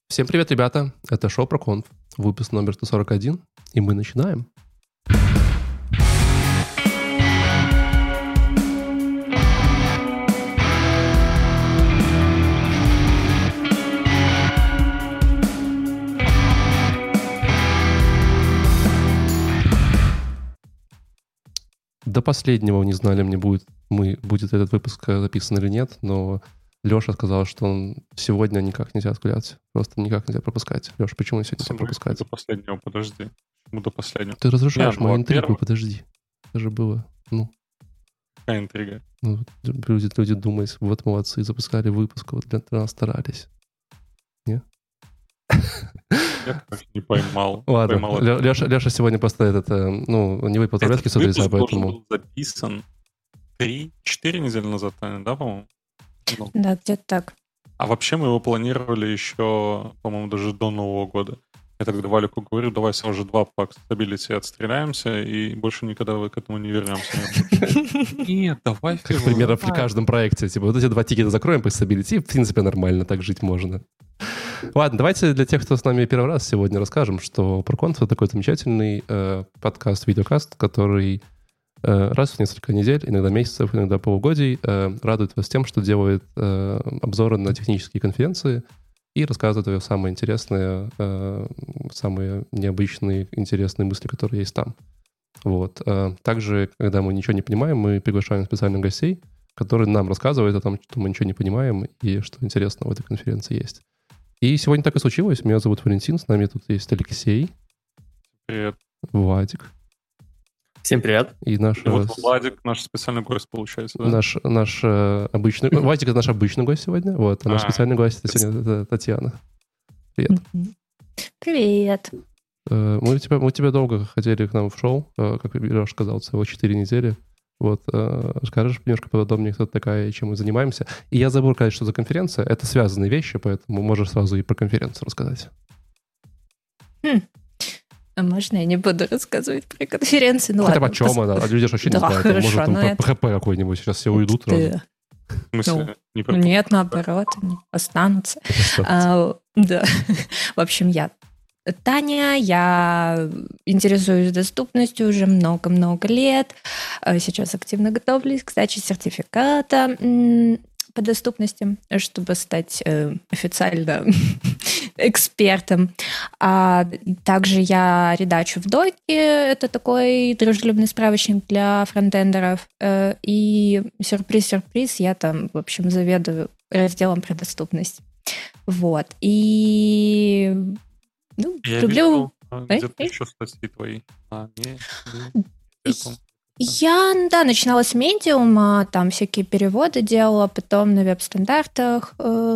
Всем привет, ребята! Это шоу про конф, выпуск номер 141, и мы начинаем. До последнего не знали, будет этот выпуск записан или нет, но Леша сказал, что он сегодня никак нельзя отгуляться. Просто никак нельзя пропускать. Леша, почему сегодня нельзя пропускать? До последнего, подожди. Почему до последнего? Ты разрушаешь мою интригу, подожди. Это же было, Какая интрига? Люди думают, вот молодцы, запускали выпуск, вот для нас старались. Не? Я так не поймал. Ладно, Леша сегодня просто не выпал таблетки с утреца, поэтому... был записан 3-4 недели назад, да, по-моему? Да, где-то так. А вообще мы его планировали еще, по-моему, даже до Нового года. Я тогда Валику говорю, давай сразу же 2 по стабилити отстреляемся, и больше никогда к этому не вернемся. Нет, давай. Как примерно при каждом проекте. Типа вот эти 2 тикета закроем по стабилити, и в принципе нормально, так жить можно. Ладно, давайте для тех, кто с нами первый раз сегодня, расскажем, что ProConf — это такой замечательный подкаст, видеокаст, который раз в несколько недель, иногда месяцев, иногда полугодий радует вас тем, что делает обзоры на технические конференции и рассказывает о самые интересные, самые необычные, интересные мысли, которые есть там. Вот. Также, когда мы ничего не понимаем, мы приглашаем специальных гостей, которые нам рассказывают о том, что мы ничего не понимаем и что интересного в этой конференции есть. И сегодня так и случилось. Меня зовут Валентин, с нами тут есть Алексей. Привет. Владик. Всем привет. И вот Владик наш специальный гость, получается, да? Наш обычный... Владик — это наш обычный гость сегодня, вот, а наш специальный гость это Татьяна. Привет. Привет. Мы тебя долго хотели к нам в шоу, как Леша сказал, всего 4 недели. Вот, скажешь немножко подробнее, кто ты такая и чем мы занимаемся. И я забыл сказать, что за конференция. Это связанные вещи, поэтому можешь сразу и про конференцию рассказать. А можно я не буду рассказывать про конференцию? Ну, хотя ладно. бы о чем она? А люди же вообще не знают. Хорошо, может, там про ПХП какой-нибудь. Сейчас все уйдут. В смысле? Нет, наоборот, они останутся. Да. В общем, я Таня, я интересуюсь доступностью уже много-много лет. Сейчас активно готовлюсь к сдаче сертификата по доступности, чтобы стать официально экспертом. Также я редачу в Доке, это такой дружелюбный справочник для фронтендеров. И сюрприз, я там, в общем, заведую разделом про доступность. Вот. И я люблю... видел, где-то еще статьи твои. Я, начинала с Medium, там всякие переводы делала, потом на веб-стандартах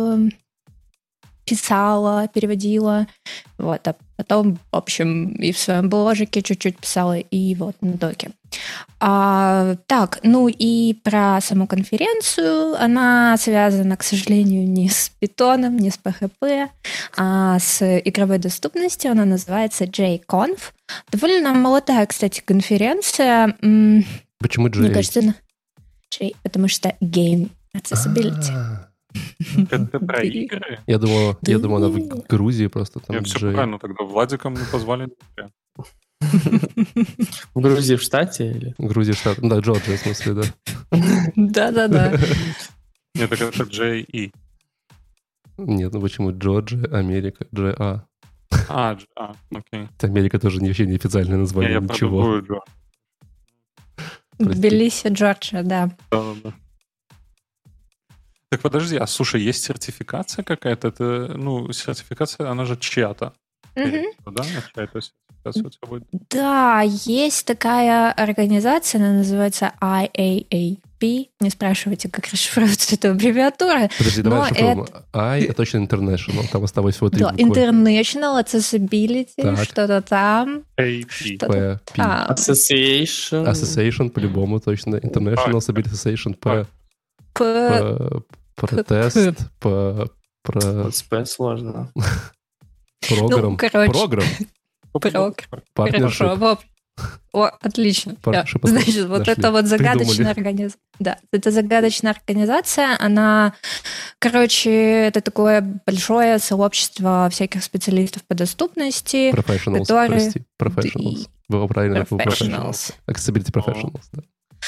писала, переводила, вот, а потом, в общем, и в своем бложике чуть-чуть писала, и вот на доке. Так, и про саму конференцию, она связана, к сожалению, не с Python, не с PHP, а с игровой доступностью, она называется JConf. Довольно молодая, кстати, конференция. Почему J? Мне кажется, J, потому что Game Accessibility. Это про игры? Я думал, она в Грузии просто там. Все правильно, тогда Владиком мы позвали. В Грузии в штате или? В Грузии в штате, да, Джорджия, в смысле, да. Да. Нет, так это J.E. Нет, почему Джорджия, Америка, J.A. Окей. Америка тоже вообще не официальное название, ничего. Тбилиси, Джорджия, да. Да. Так подожди, слушай, есть сертификация какая-то? Это, сертификация, она же чья-то. Да? Чья-то сертификация у тебя будет? Да, есть такая организация, она называется IAAP. Не спрашивайте, как расшифровывается эта аббревиатура. Подожди, давай расшифруем. I — это точно International, там осталось всего 3 буквы. International Accessibility, что-то там. AP. Association, по-любому, точно. International Accessibility Association, Протест, СП сложно. Программ. Хорошо, О, отлично. Хорошо, Значит, вот нашли. это вот загадочная Придумали. организация. Да, это загадочная организация, она, короче, это такое большое сообщество всяких специалистов по доступности, Professionals, которые... прости. Professionals. Было правильно, это Professionals. Accessibility Professionals, да.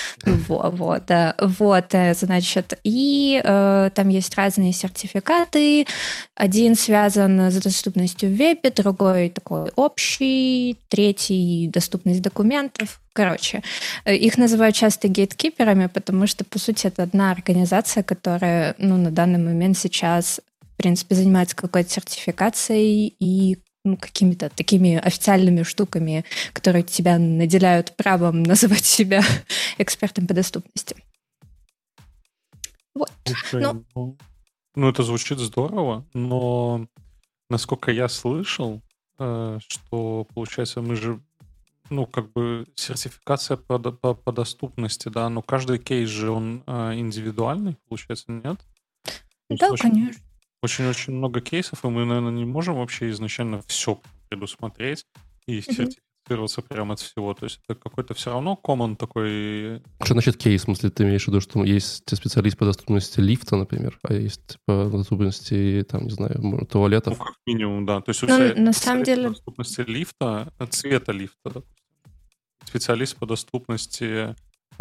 Вот, значит, и там есть разные сертификаты. Один связан с доступностью в вебе, другой такой общий, третий — доступность документов. Короче, их называют часто гейткиперами, потому что, по сути, это одна организация, которая, на данный момент сейчас, в принципе, занимается какой-то сертификацией и какими-то такими официальными штуками, которые тебя наделяют правом называть себя экспертом по доступности. Вот. Это звучит здорово, но насколько я слышал, что, получается, мы же, сертификация по доступности, да, но каждый кейс же, он индивидуальный, получается, нет? Да, конечно. Очень-очень много кейсов, и мы, наверное, не можем вообще изначально все предусмотреть и сертифицироваться прямо от всего. То есть это какой-то все равно common такой... Что значит кейс? В смысле, ты имеешь в виду, что есть специалист по доступности лифта, например, а есть по доступности, там, не знаю, туалетов? Как минимум, да. То есть у тебя на самом деле... по доступности лифта, цвета лифта, допустим. Специалист по доступности...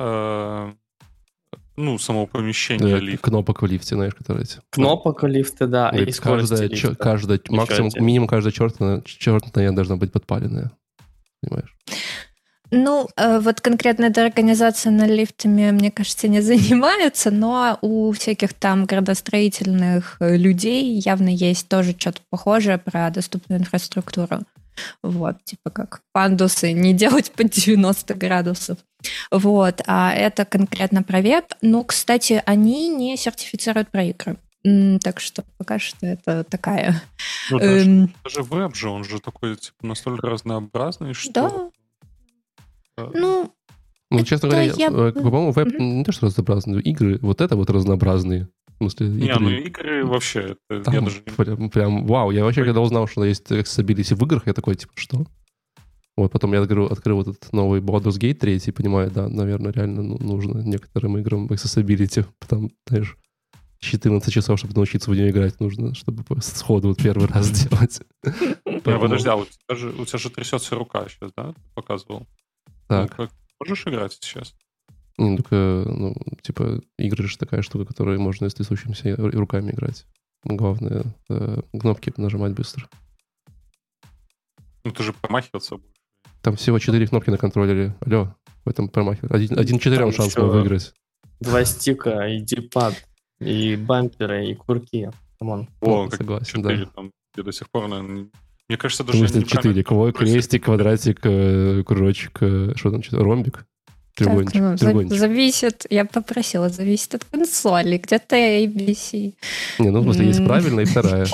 самого помещения лифта. Кнопок в лифте, знаешь, которые эти. Кнопок в лифте, да. И минимум каждая чертная должна быть подпаленная. Понимаешь? Вот конкретно эта организация над лифтами, мне кажется, не занимается, но у всяких там градостроительных людей явно есть тоже что-то похожее про доступную инфраструктуру. Вот, типа как пандусы не делать под 90 градусов. Вот, а это конкретно про веб. Кстати, они не сертифицируют про игры. Так что пока что это такая... Даже веб же, он же такой, типа, настолько разнообразный, что... Да. Честно говоря, по-моему, веб не то, что разнообразные, игры вот это вот разнообразные. В смысле, игры вообще... Там, я даже прям вау. Я вообще, когда узнал, что есть accessibility в играх, я такой, типа, что? Вот, потом я открыл вот этот новый Baldur's Gate 3 и понимаю, да, наверное, реально нужно некоторым играм accessibility. Там, знаешь, 14 часов, чтобы научиться в нее играть, нужно, чтобы сходу вот первый раз делать. Подожди, а у тебя же трясется рука сейчас, да? Ты показывал. Так. Можешь играть сейчас? Типа, игры же такая штука, которой можно с трясущимися руками играть. Главное, кнопки нажимать быстро. Ты же промахиваться будешь. Там всего 4 кнопки на контроллере. Алло, в этом промахивать. 1-4 шанс был выиграть. 2 стика, и дипад, и бамперы, и курки. Камон. Согласен, 4, да. Там, я до сих пор, наверное, мне кажется, даже... В смысле 4? Крестик, квадратик, кружочек, что там, ромбик? Треугольничек. Зависит, я попросила, зависит от консоли, где-то ABC. Не, в смысле, есть правильная и вторая.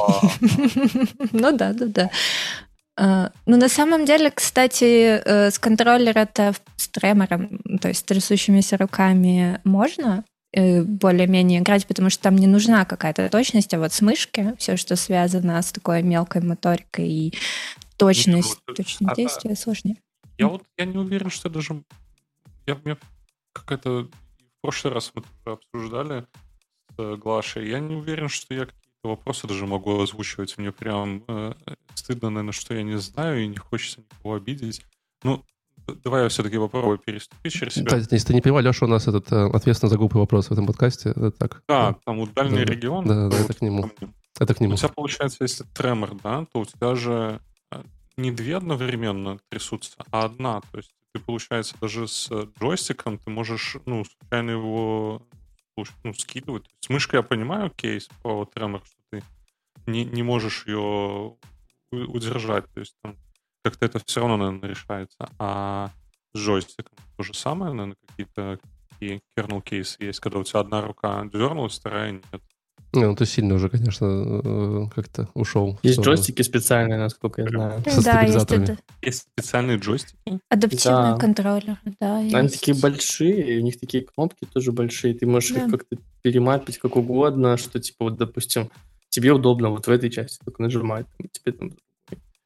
Да. На самом деле, кстати, с контроллера-то с тремором, то есть с трясущимися руками можно более-менее играть, потому что там не нужна какая-то точность, а вот с мышки все, что связано с такой мелкой моторикой и точность действия, сложнее. Я не уверен, что даже... Как-то в прошлый раз мы тоже обсуждали с Глашей. Я не уверен, что я какие-то вопросы даже могу озвучивать. Мне прям стыдно, наверное, что я не знаю, и не хочется никого обидеть. Давай я все-таки попробую переступить через себя. Если ты не понимал, Леша у нас ответственный за глупый вопрос в этом подкасте. Это так. Да, там вот дальний регион. Да, это к нему. Это к нему. У тебя получается, если тремор, да, то у тебя же не две одновременно трясутся, а одна. То есть ты, получается, даже с джойстиком ты можешь, случайно его скидывать. С мышкой я понимаю кейс по тремор, что ты не можешь ее удержать. То есть там как-то это все равно, наверное, решается. А с джойстиком то же самое, наверное, какие-то такие kernel кейсы есть, когда у тебя одна рука дернулась, вторая нет. Ты сильно уже, конечно, как-то ушел. Есть джойстики специальные, насколько я знаю. Со стабилизаторами. Есть специальные джойстики? Адаптивные контроллеры, да. Они такие большие, у них такие кнопки тоже большие. Ты можешь их как-то перемапить как угодно, что, типа, вот, допустим, тебе удобно вот в этой части только нажимать, тебе там...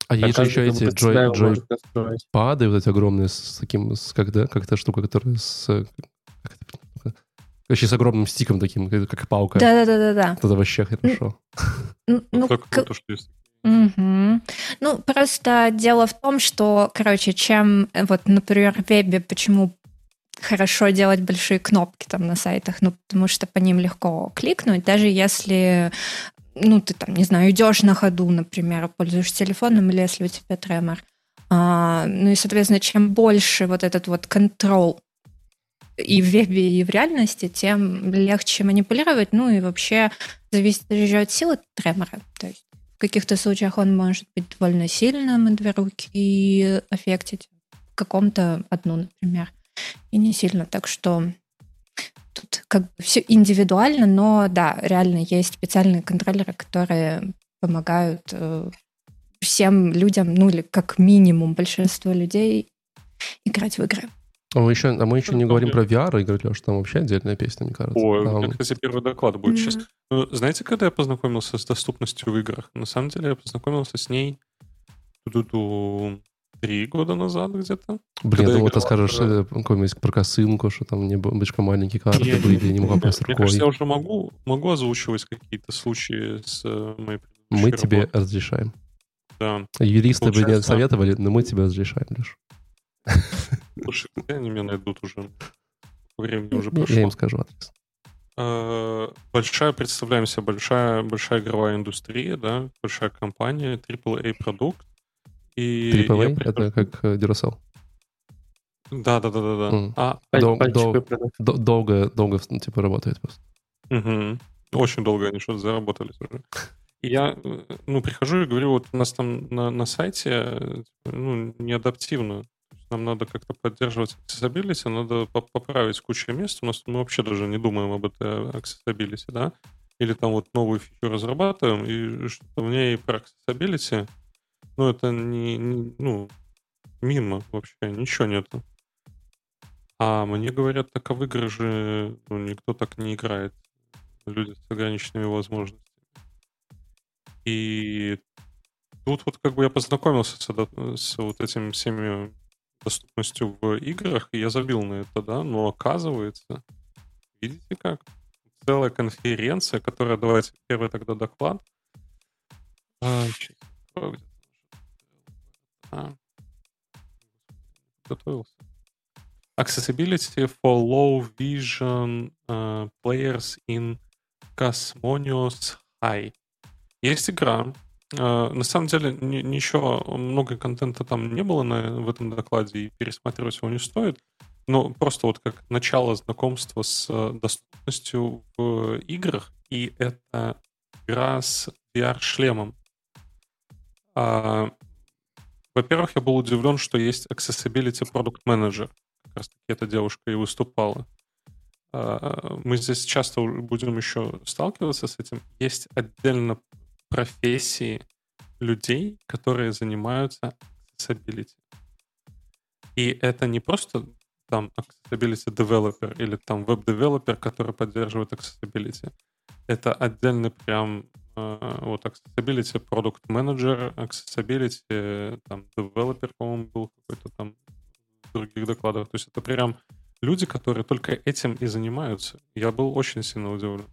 А есть же еще эти под себя его может настроить. джойпады, вот эти огромные, с таким, как эта штука, которая вообще с огромным стиком таким, как палка. Да. Это вообще хорошо. Так круто, что есть. Угу. Ну, просто дело в том, что, короче, чем, вот, например, в вебе, почему хорошо делать большие кнопки там на сайтах, ну, потому что по ним легко кликнуть, даже если, ну, ты там, не знаю, идешь на ходу, например, пользуешься телефоном, или если у тебя тремор. Ну и, соответственно, чем больше вот этот вот контрол и в вебе, и в реальности, тем легче манипулировать, ну и вообще зависит еще от силы тремора. То есть в каких-то случаях он может быть довольно сильным, и две руки аффектить, в каком-то одну, например, и не сильно. Так что тут как бы все индивидуально, но да, реально есть специальные контроллеры, которые помогают всем людям, ну или как минимум большинству людей играть в игры. А мы еще не говорим про VR-игры, Леш, там вообще отдельная песня, мне кажется. Ой, Там... у меня, кстати, первый доклад будет сейчас. Ну, знаете, когда я познакомился с доступностью в играх? На самом деле я познакомился с ней 3 года назад где-то. Блин, ну вот ты скажешь какой-нибудь про косынку, что там слишком маленькие карты были, не могу попасть рукой. Мне кажется, я уже могу озвучивать какие-то случаи с моей предыдущей Мы тебе работой. разрешаем. Да. Юристы бы не советовали, но мы тебе разрешаем, Леш. Слушай, где они меня найдут уже? Времени уже прошло. Я им скажу адрес. Представляем себе, большая игровая индустрия, да, большая компания, AAA продукт. И AAA? Это как Duracell? Да. Долго типа работает просто. Угу. Очень долго они что-то заработали тоже. И я, прихожу и говорю, вот у нас там на сайте, неадаптивно. Нам надо как-то поддерживать accessibility, надо поправить кучу мест. Мы вообще даже не думаем об этой accessibility, да? Или там вот новую фичу разрабатываем, и что в ней про accessibility, это мимо вообще, ничего нету. А мне говорят, так в игры же никто так не играет. Люди с ограниченными возможностями. И тут вот как бы я познакомился с вот этим всеми доступностью в играх, и я забил на это, да, но оказывается, видите как? Целая конференция, которая, давайте первый тогда доклад. Готовился. Accessibility for low vision players in Cosmonious High. Есть игра. На самом деле, ничего, много контента там не было в этом докладе, и пересматривать его не стоит. Но просто вот как начало знакомства с доступностью в играх, и это игра с VR-шлемом. Во-первых, я был удивлен, что есть Accessibility Product Manager. Как раз таки эта девушка и выступала. Мы здесь часто будем еще сталкиваться с этим. Есть отдельно профессии людей, которые занимаются accessibility. И это не просто там accessibility developer или там веб-девелопер, который поддерживает accessibility. Это отдельный прям вот accessibility product manager, accessibility там developer, по-моему, был какой-то там в других докладах. То есть это прям люди, которые только этим и занимаются. Я был очень сильно удивлен.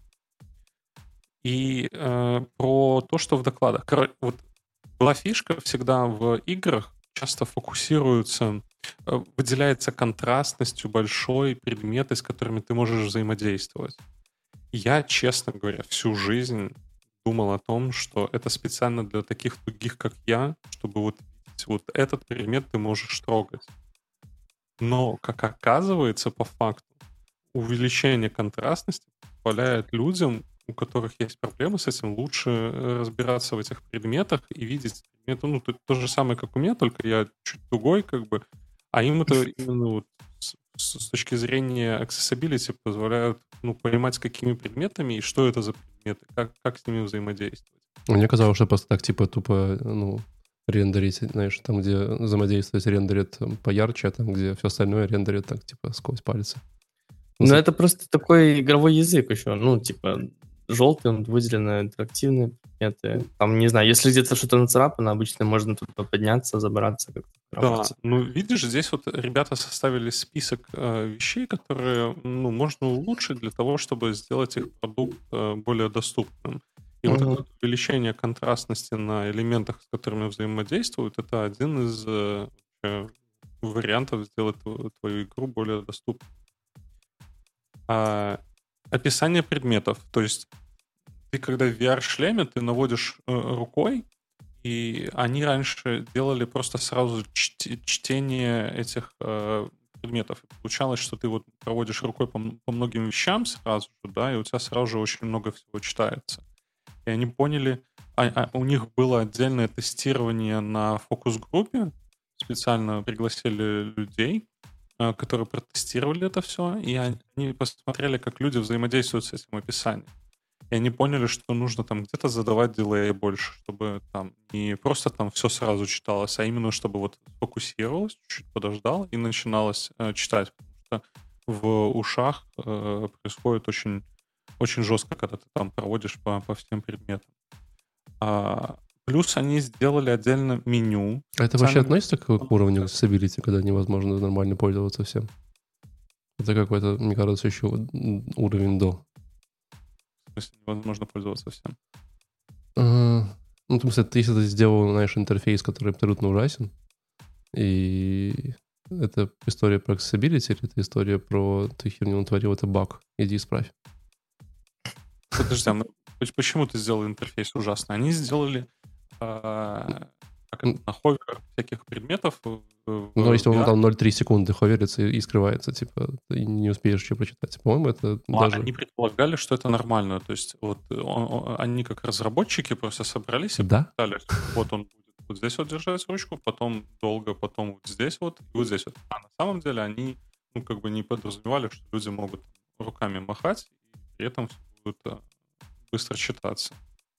И про то, что в докладах. Вот была фишка всегда в играх, часто фокусируется, выделяется контрастностью большой предметы, с которыми ты можешь взаимодействовать. Я, честно говоря, всю жизнь думал о том, что это специально для таких тугих, как я, чтобы вот этот предмет ты можешь трогать. Но, как оказывается, по факту, увеличение контрастности позволяет людям, у которых есть проблемы с этим, лучше разбираться в этих предметах и видеть предметы. То же самое, как у меня, только я чуть тугой, как бы, а им это именно вот с точки зрения accessibility позволяют понимать, с какими предметами и что это за предметы, как с ними взаимодействовать. Мне казалось, что просто так типа тупо рендерить, знаешь, там, где взаимодействовать, рендерит поярче, а там, где все остальное рендерит так, типа, сквозь пальцы. Ну, это просто такой игровой язык еще. желтый, он выделен на интерактивные предметы. Там, не знаю, если где-то что-то нацарапано, обычно можно туда подняться, забраться, как-то Да, работать. ну видишь, здесь вот ребята составили список вещей, которые можно улучшить для того, чтобы сделать их продукт более доступным. И вот это Мгм. вот увеличение контрастности на элементах, с которыми взаимодействуют, это один из вариантов сделать твою игру более доступной. А, Описание предметов. То есть ты когда в VR-шлеме, ты наводишь рукой, и они раньше делали просто сразу чтение этих предметов. И получалось, что ты вот проводишь рукой по многим вещам сразу же, да, и у тебя сразу же очень много всего читается. И они поняли, у них было отдельное тестирование на фокус-группе, специально пригласили людей, которые протестировали это все, и они посмотрели, как люди взаимодействуют с этим описанием. И они поняли, что нужно там где-то задавать дилей больше, чтобы там не просто там все сразу читалось, а именно чтобы вот фокусировалось, чуть-чуть подождал и начиналось читать. Потому что в ушах происходит очень, очень жестко, когда ты там проводишь по всем предметам. Плюс они сделали отдельно меню. А это вообще Специально- относится к уровню accessibility, когда невозможно нормально пользоваться всем? Это какой-то, мне кажется, еще уровень до. В смысле, невозможно пользоваться всем. Ну, в смысле, если ты сделал, знаешь, интерфейс, который абсолютно ужасен, и это история про accessibility, или это история про ты херню натворил, это баг, иди исправь. Подожди, почему ты сделал интерфейс ужасный? Они сделали на ховер всяких предметов. Но если он VR. там 0,3 секунды ховерится и скрывается, типа, ты не успеешь еще прочитать. По-моему, это даже... Они предполагали, что это нормально. То есть вот они как разработчики просто собрались и Да? сказали, вот он будет вот здесь вот держать ручку, потом долго, потом вот здесь вот и вот здесь вот. А на самом деле они как бы не подразумевали, что люди могут руками махать, и при этом все будет быстро читаться.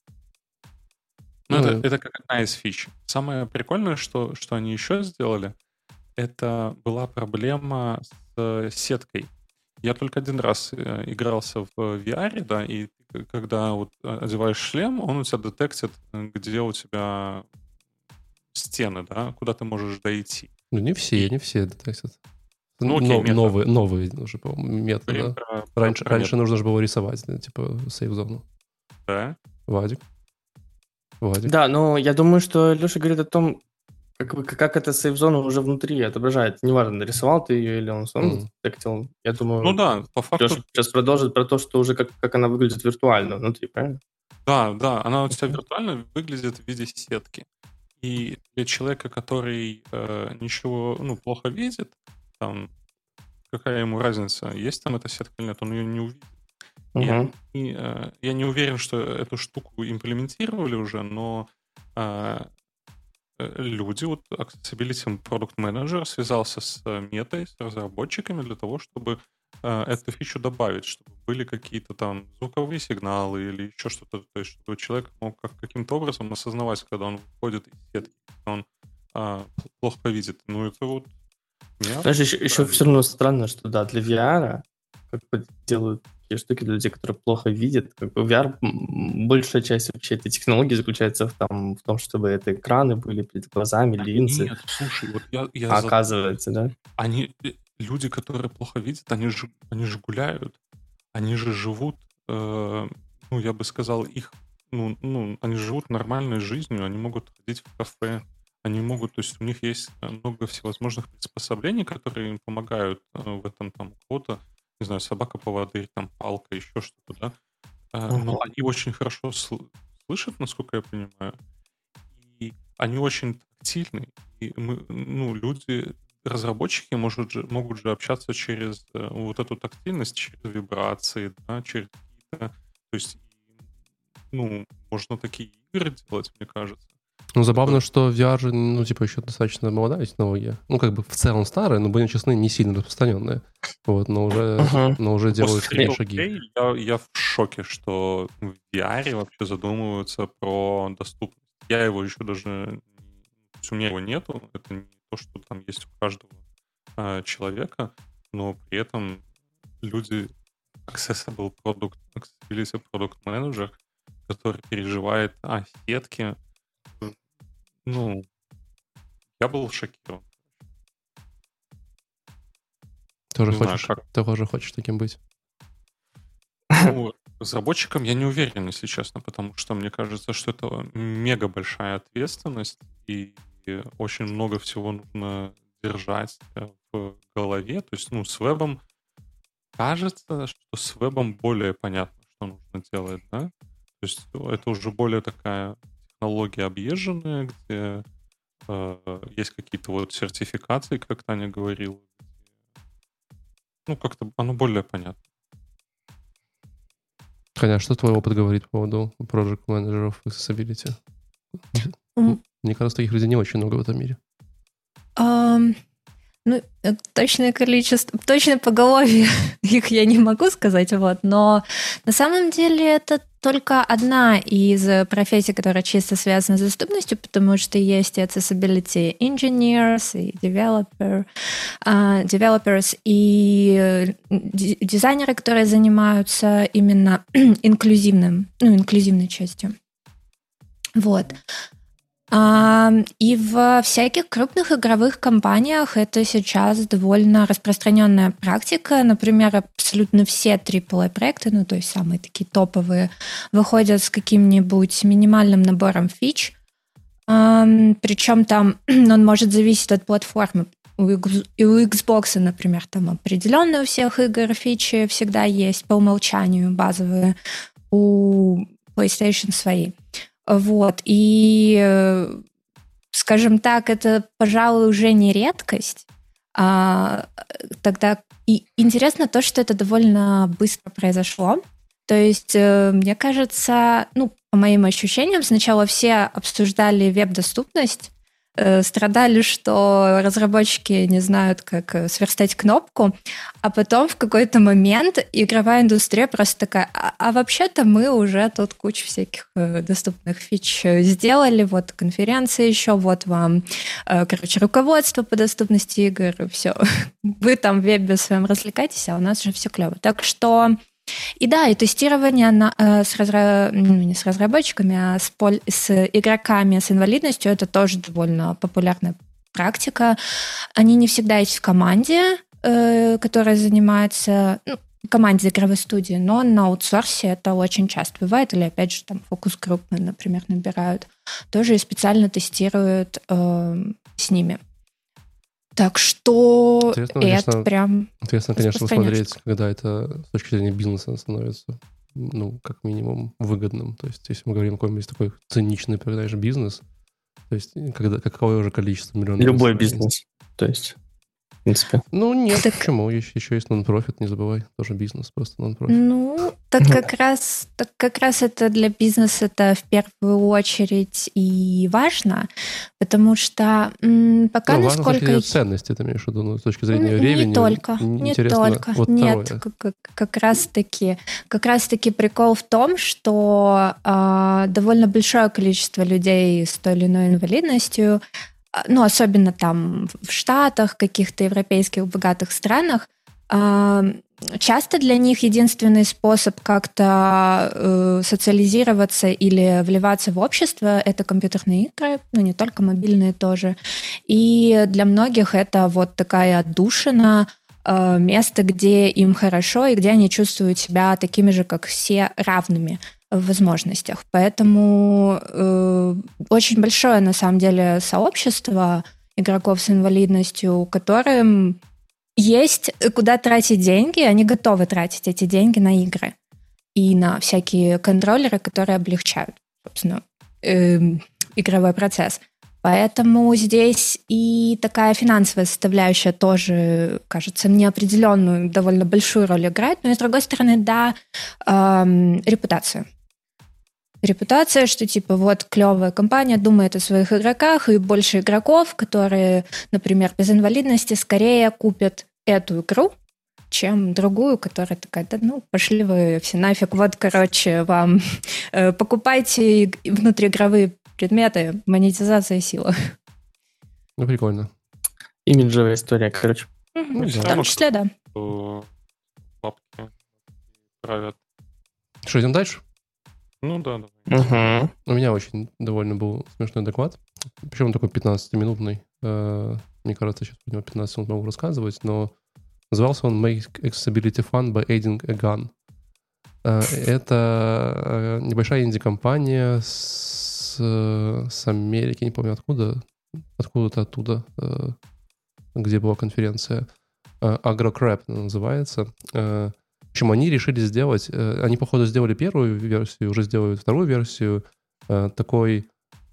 Это как одна из фич. Самое прикольное, что они еще сделали, это была проблема с сеткой. Я только один раз игрался в VR, да, и когда вот одеваешь шлем, он у тебя детектит, где у тебя стены, да, куда ты можешь дойти. Ну, не все детектят. Ну, окей, новые уже, по-моему, методы. Да. Раньше нужно же было рисовать, да, типа сейф-зону. Да. Вадик. Да, но я думаю, что Леша говорит о том, как эта сейф-зона уже внутри отображает. Неважно, нарисовал ты ее или он сам детектил. Я думаю, ну да, по факту... Леша сейчас продолжит про то, что уже как она выглядит виртуально внутри, правильно? Да, она у тебя виртуально выглядит в виде сетки. И для человека, который ничего, плохо видит, там, какая ему разница, есть там эта сетка или нет, он ее не увидит. Я не уверен, что эту штуку имплементировали уже, но люди, вот Accessibility Product Manager связался с метой, с разработчиками для того, чтобы эту фичу добавить, чтобы были какие-то там звуковые сигналы или еще что-то, то есть чтобы человек мог каким-то образом осознавать, когда он выходит из сетки, когда он плохо видит. Ну, это вот... Знаешь, еще все равно странно, что да, для VR как бы делают такие штуки для людей, которые плохо видят. Как бы VR, большая часть вообще этой технологии заключается в том, чтобы это экраны были перед глазами, линзы. Нет, слушай, вот я оказывается, да? Люди, которые плохо видят, они же гуляют, они же живут, я бы сказал, они живут нормальной жизнью, они могут ходить в кафе, они могут, то есть у них есть много всевозможных приспособлений, которые им помогают в этом, там, у кого-то, не знаю, собака-поводырь, там, палка, еще что-то, да, но они очень хорошо слышат, насколько я понимаю, и они очень тактильны, и люди... Разработчики могут же общаться через вот эту тактильность, через вибрации, да, через какие-то... То есть, можно такие игры делать, мне кажется. Ну, забавно, что VR же, еще достаточно молодая технология. Как бы в целом старая, но, будем честны, не сильно распространенная. Вот, но уже делают такие шаги. Я в шоке, что в VR вообще задумываются про доступность. Я его еще даже... То есть у меня его нету, это не то, что там есть у каждого человека, но при этом люди accessibility product manager, который переживает о сетке. Ну, я был шокирован. Тоже хочешь таким быть? Ну, разработчикам я не уверен, если честно, потому что мне кажется, что это мега большая ответственность, и очень много всего нужно держать в голове. То есть, с вебом кажется, что с вебом более понятно, что нужно делать, да? То есть это уже более такая технология объезженная, где есть какие-то вот сертификации, как Таня говорила. Как-то оно более понятно. Таня, что твой опыт говорит по поводу project менеджеров accessibility? Мне кажется, таких людей не очень много в этом мире. Точное количество, точное поголовье их я не могу сказать, но на самом деле это только одна из профессий, которая чисто связана с доступностью, потому что есть и accessibility engineers, и developers, и дизайнеры, которые занимаются именно инклюзивной частью. Вот. И в всяких крупных игровых компаниях это сейчас довольно распространенная практика. Например, абсолютно все AAA-проекты, то есть самые такие топовые, выходят с каким-нибудь минимальным набором фич. Причем там он может зависеть от платформы. У Xbox, например, там определенные у всех игр фичи всегда есть по умолчанию базовые, у PlayStation свои. Вот, и, скажем так, это, пожалуй, уже не редкость. Тогда и интересно то, что это довольно быстро произошло. То есть, мне кажется, по моим ощущениям, сначала все обсуждали веб-доступность, страдали, что разработчики не знают, как сверстать кнопку, а потом в какой-то момент игровая индустрия просто такая, а вообще-то мы уже тут кучу всяких доступных фич сделали, вот конференция еще, вот вам, руководство по доступности игр, все. Вы там в вебе своем развлекайтесь, а у нас уже все клево. Так что и тестирование не с разработчиками, а с игроками с инвалидностью это тоже довольно популярная практика. Они не всегда есть в команде, которая занимается команде игровой студии, но на аутсорсе это очень часто бывает, или опять же там фокус-группы, например, набирают, тоже и специально тестируют с ними. Так что это прям... Интересно, конечно, смотреть, когда это с точки зрения бизнеса становится, как минимум, выгодным. То есть, если мы говорим о каком-нибудь такой циничный, знаешь, бизнес, то есть, какое уже количество миллионов... Любой бизнес, то есть... В принципе. Нет, почему? Еще есть нон-профит, не забывай. Тоже бизнес, просто нон-профит. Так как раз это для бизнеса это в первую очередь и важно, потому что пока важно насколько... с точки зрения ценности, ты имеешь в виду, с точки зрения ревеню. Не только. Вот нет, как раз-таки прикол в том, что довольно большое количество людей с той или иной инвалидностью, особенно там в Штатах, каких-то европейских богатых странах, часто для них единственный способ как-то социализироваться или вливаться в общество — это компьютерные игры, не только мобильные тоже. И для многих это вот такая отдушина, место, где им хорошо и где они чувствуют себя такими же, как все, равными в возможностях. Поэтому очень большое, на самом деле, сообщество игроков с инвалидностью, которым есть куда тратить деньги, они готовы тратить эти деньги на игры и на всякие контроллеры, которые облегчают, собственно, игровой процесс. Поэтому здесь и такая финансовая составляющая тоже, кажется, мне определенную, довольно большую роль играет. Но, с другой стороны, репутация. Репутация, что типа вот клевая компания думает о своих игроках, и больше игроков, которые, например, без инвалидности, скорее купят эту игру, чем другую, которая такая, пошли вы все нафиг, вот, вам покупайте внутриигровые предметы, монетизация сила. Прикольно. Имиджевая история, короче. В том числе, да. правят. Что, идем дальше? Ну да, давай. Угу. У меня очень довольно был смешной доклад. Причем он такой 15-минутный. Мне кажется, сейчас про него 15 минут могу рассказывать, но назывался он Make Accessibility Fun by Adding a Gun. Это небольшая инди-компания с Америки, не помню откуда-то оттуда, где была конференция. AgroCrap называется. В общем, они решили сделать... Они, походу, сделали первую версию, уже сделают вторую версию. Такой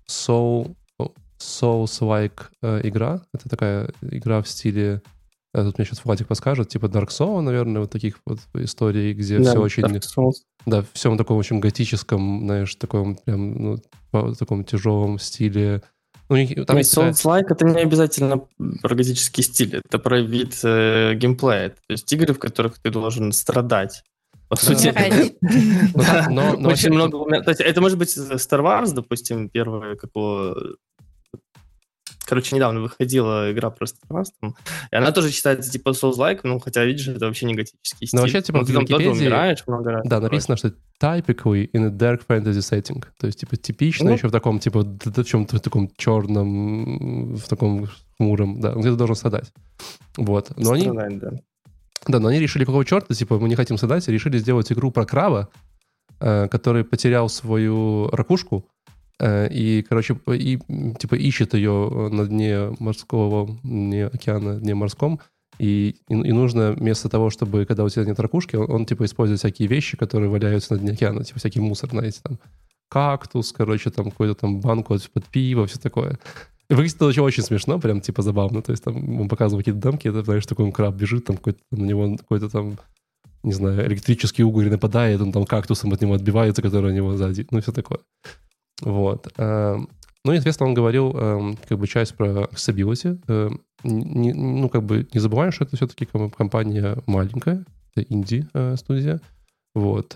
Souls-like игра. Это такая игра в стиле... Тут мне сейчас Владик подскажет, типа Dark Souls, наверное, вот таких вот историй, где все очень... Dark Souls. Да, все в таком очень готическом, знаешь, таком прям, ну, в таком тяжелом стиле. Ну, там есть Souls-like — это не обязательно про готический стиль, это про вид геймплея. То есть игры, в которых ты должен страдать. По сути. Очень много... То есть это может быть Star Wars, допустим, первая, какого... Короче, недавно выходила игра про Star Wars, и она тоже считается типа Souls-like, ну, хотя, видишь, это вообще не готический стиль. Но вообще, типа, в ты там тоже Википедии... умираешь много раз. Да, написано, что typically in a dark fantasy setting. То есть, типа, типично еще в таком, типа, в чем-то таком черном, в таком хмуром, да, где ты должен страдать. Вот. Но они... Да, но они решили, какого черта, типа, мы не хотим страдать, и решили сделать игру про краба, который потерял свою ракушку, и, короче, типа ищет ее на дне морского, не океана, дне морском, и нужно вместо того, чтобы, когда у тебя нет ракушки, он типа использует всякие вещи, которые валяются на дне океана, типа всякий мусор, знаете, там кактус, короче, там какую-то там банку под пиво, все такое. И выглядит это очень смешно, прям типа забавно, то есть там он показывает какие-то дамки, это, знаешь, такой краб бежит, там какой-то на него какой-то там, не знаю, электрический угорь нападает, он там кактусом от него отбивается, который у него сзади, ну все такое. Вот. Ну, соответственно, он говорил как бы часть про accessibility. Ну, как бы не забываем, что это все-таки компания маленькая, это инди-студия. Вот.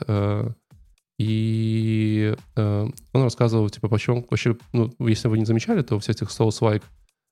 И он рассказывал, типа, почему вообще, ну, если вы не замечали, то в всех этих Souls-like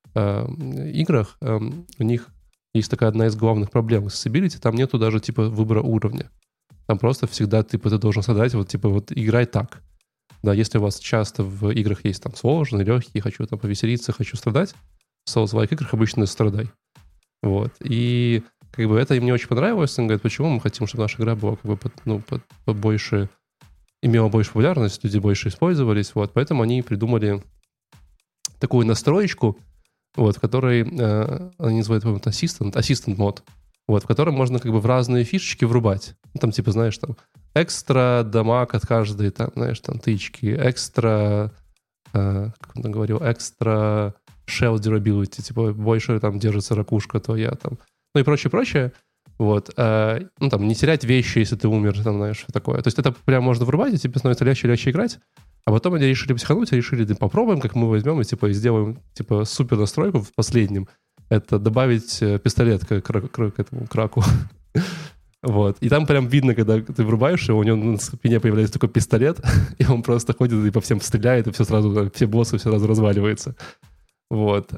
играх у них есть такая одна из главных проблем accessibility, там нету даже, типа, выбора уровня. Там просто всегда, типа, ты должен создать, вот, типа, вот играй так. Да, если у вас часто в играх есть там сложные, легкие, хочу там повеселиться, хочу страдать, в Souls-like играх обычно страдай. Вот. И как бы это им не очень понравилось. Он говорит, почему мы хотим, чтобы наша игра была как бы побольше, имела больше популярность, люди больше использовались. Вот. Поэтому они придумали такую настроечку, вот, в которой они называют, по-моему, assistant мод, вот, в котором можно как бы в разные фишечки врубать. Там типа, знаешь, там экстра дамаг от каждой, там, знаешь, там тычки, экстра, как он говорил, экстра shell durability, типа больше там держится ракушка твоя, там, ну и прочее. Вот. Ну, там, не терять вещи, если ты умер, там, знаешь, что такое. То есть это прям можно врубать, и тебе становится легче играть. А потом они решили психануть, решили, да, попробуем, как мы возьмем и, типа, и сделаем, типа, супер настройку в последнем. Это добавить пистолет к этому краку. Вот. И там прям видно, когда ты врубаешь его, у него на спине появляется такой пистолет, и он просто ходит и по всем стреляет, и все сразу, все боссы сразу разваливаются. Вот.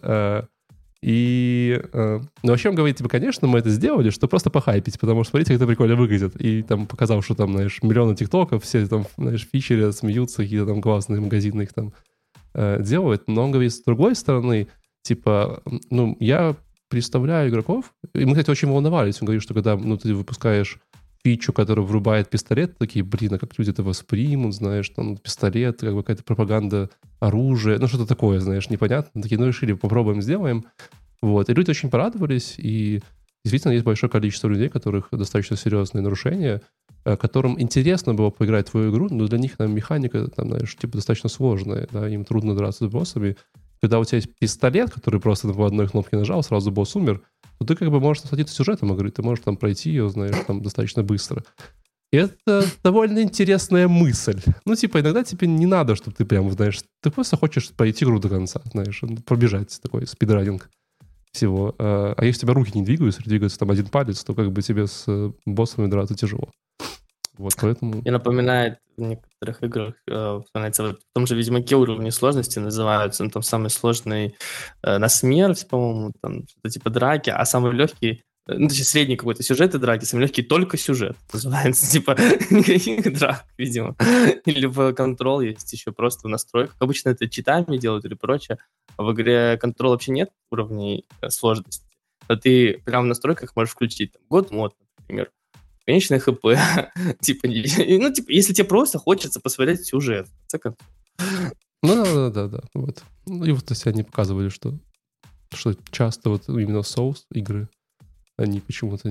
И, ну, вообще он говорит, типа, конечно, мы это сделали, что просто похайпить, потому что, смотрите, как это прикольно выглядит. И там показал, что там, знаешь, миллионы тиктоков, все там, знаешь, фичерят, смеются, какие-то там классные магазины их там делают. Но он говорит, с другой стороны, типа, ну, я представляю игроков, и мы, кстати, очень волновались. Он говорит, что когда, ну, ты выпускаешь фичу, которая врубает пистолет, такие, блин, а как люди это воспримут, знаешь, там, пистолет, как бы какая-то пропаганда оружия, ну, что-то такое, знаешь, непонятно. Такие, ну, решили, попробуем, сделаем. Вот. И люди очень порадовались, и действительно есть большое количество людей, у которых достаточно серьезные нарушения, которым интересно было поиграть в твою игру, но для них там механика, там, знаешь, типа, достаточно сложная, да, им трудно драться с боссами. Когда у тебя есть пистолет, который просто по одной кнопке нажал, сразу босс умер, то ты как бы можешь насладиться сюжетом игры, ты можешь там пройти ее, знаешь, там достаточно быстро. И это довольно интересная мысль. Ну, типа, иногда тебе не надо, чтобы ты прям, знаешь, ты просто хочешь пройти игру до конца, знаешь, пробежать, такой спидранинг всего. А если у тебя руки не двигаются, или двигается там один палец, то как бы тебе с боссами драться тяжело. Вот, поэтому... Мне напоминает в некоторых играх, вспоминается, вот в том же Ведьмаке уровни сложности называются, ну, там самый сложный на смерть, по-моему, там что-то типа драки, а самый легкий ну, точнее, средний какой-то сюжет и драки, самый легкий только сюжет называется, типа, никаких драк, видимо. Или в Control есть еще просто в настройках. Обычно это читами делают или прочее, а в игре Control вообще нет уровней сложности. Но ты прямо в настройках можешь включить там, God мод, например, конечное ХП. Типа, если тебе просто хочется посмотреть сюжет, в конце концов. Ну да. Вот. Ну, и вот то есть они показывали, что часто вот именно Souls игры, они почему-то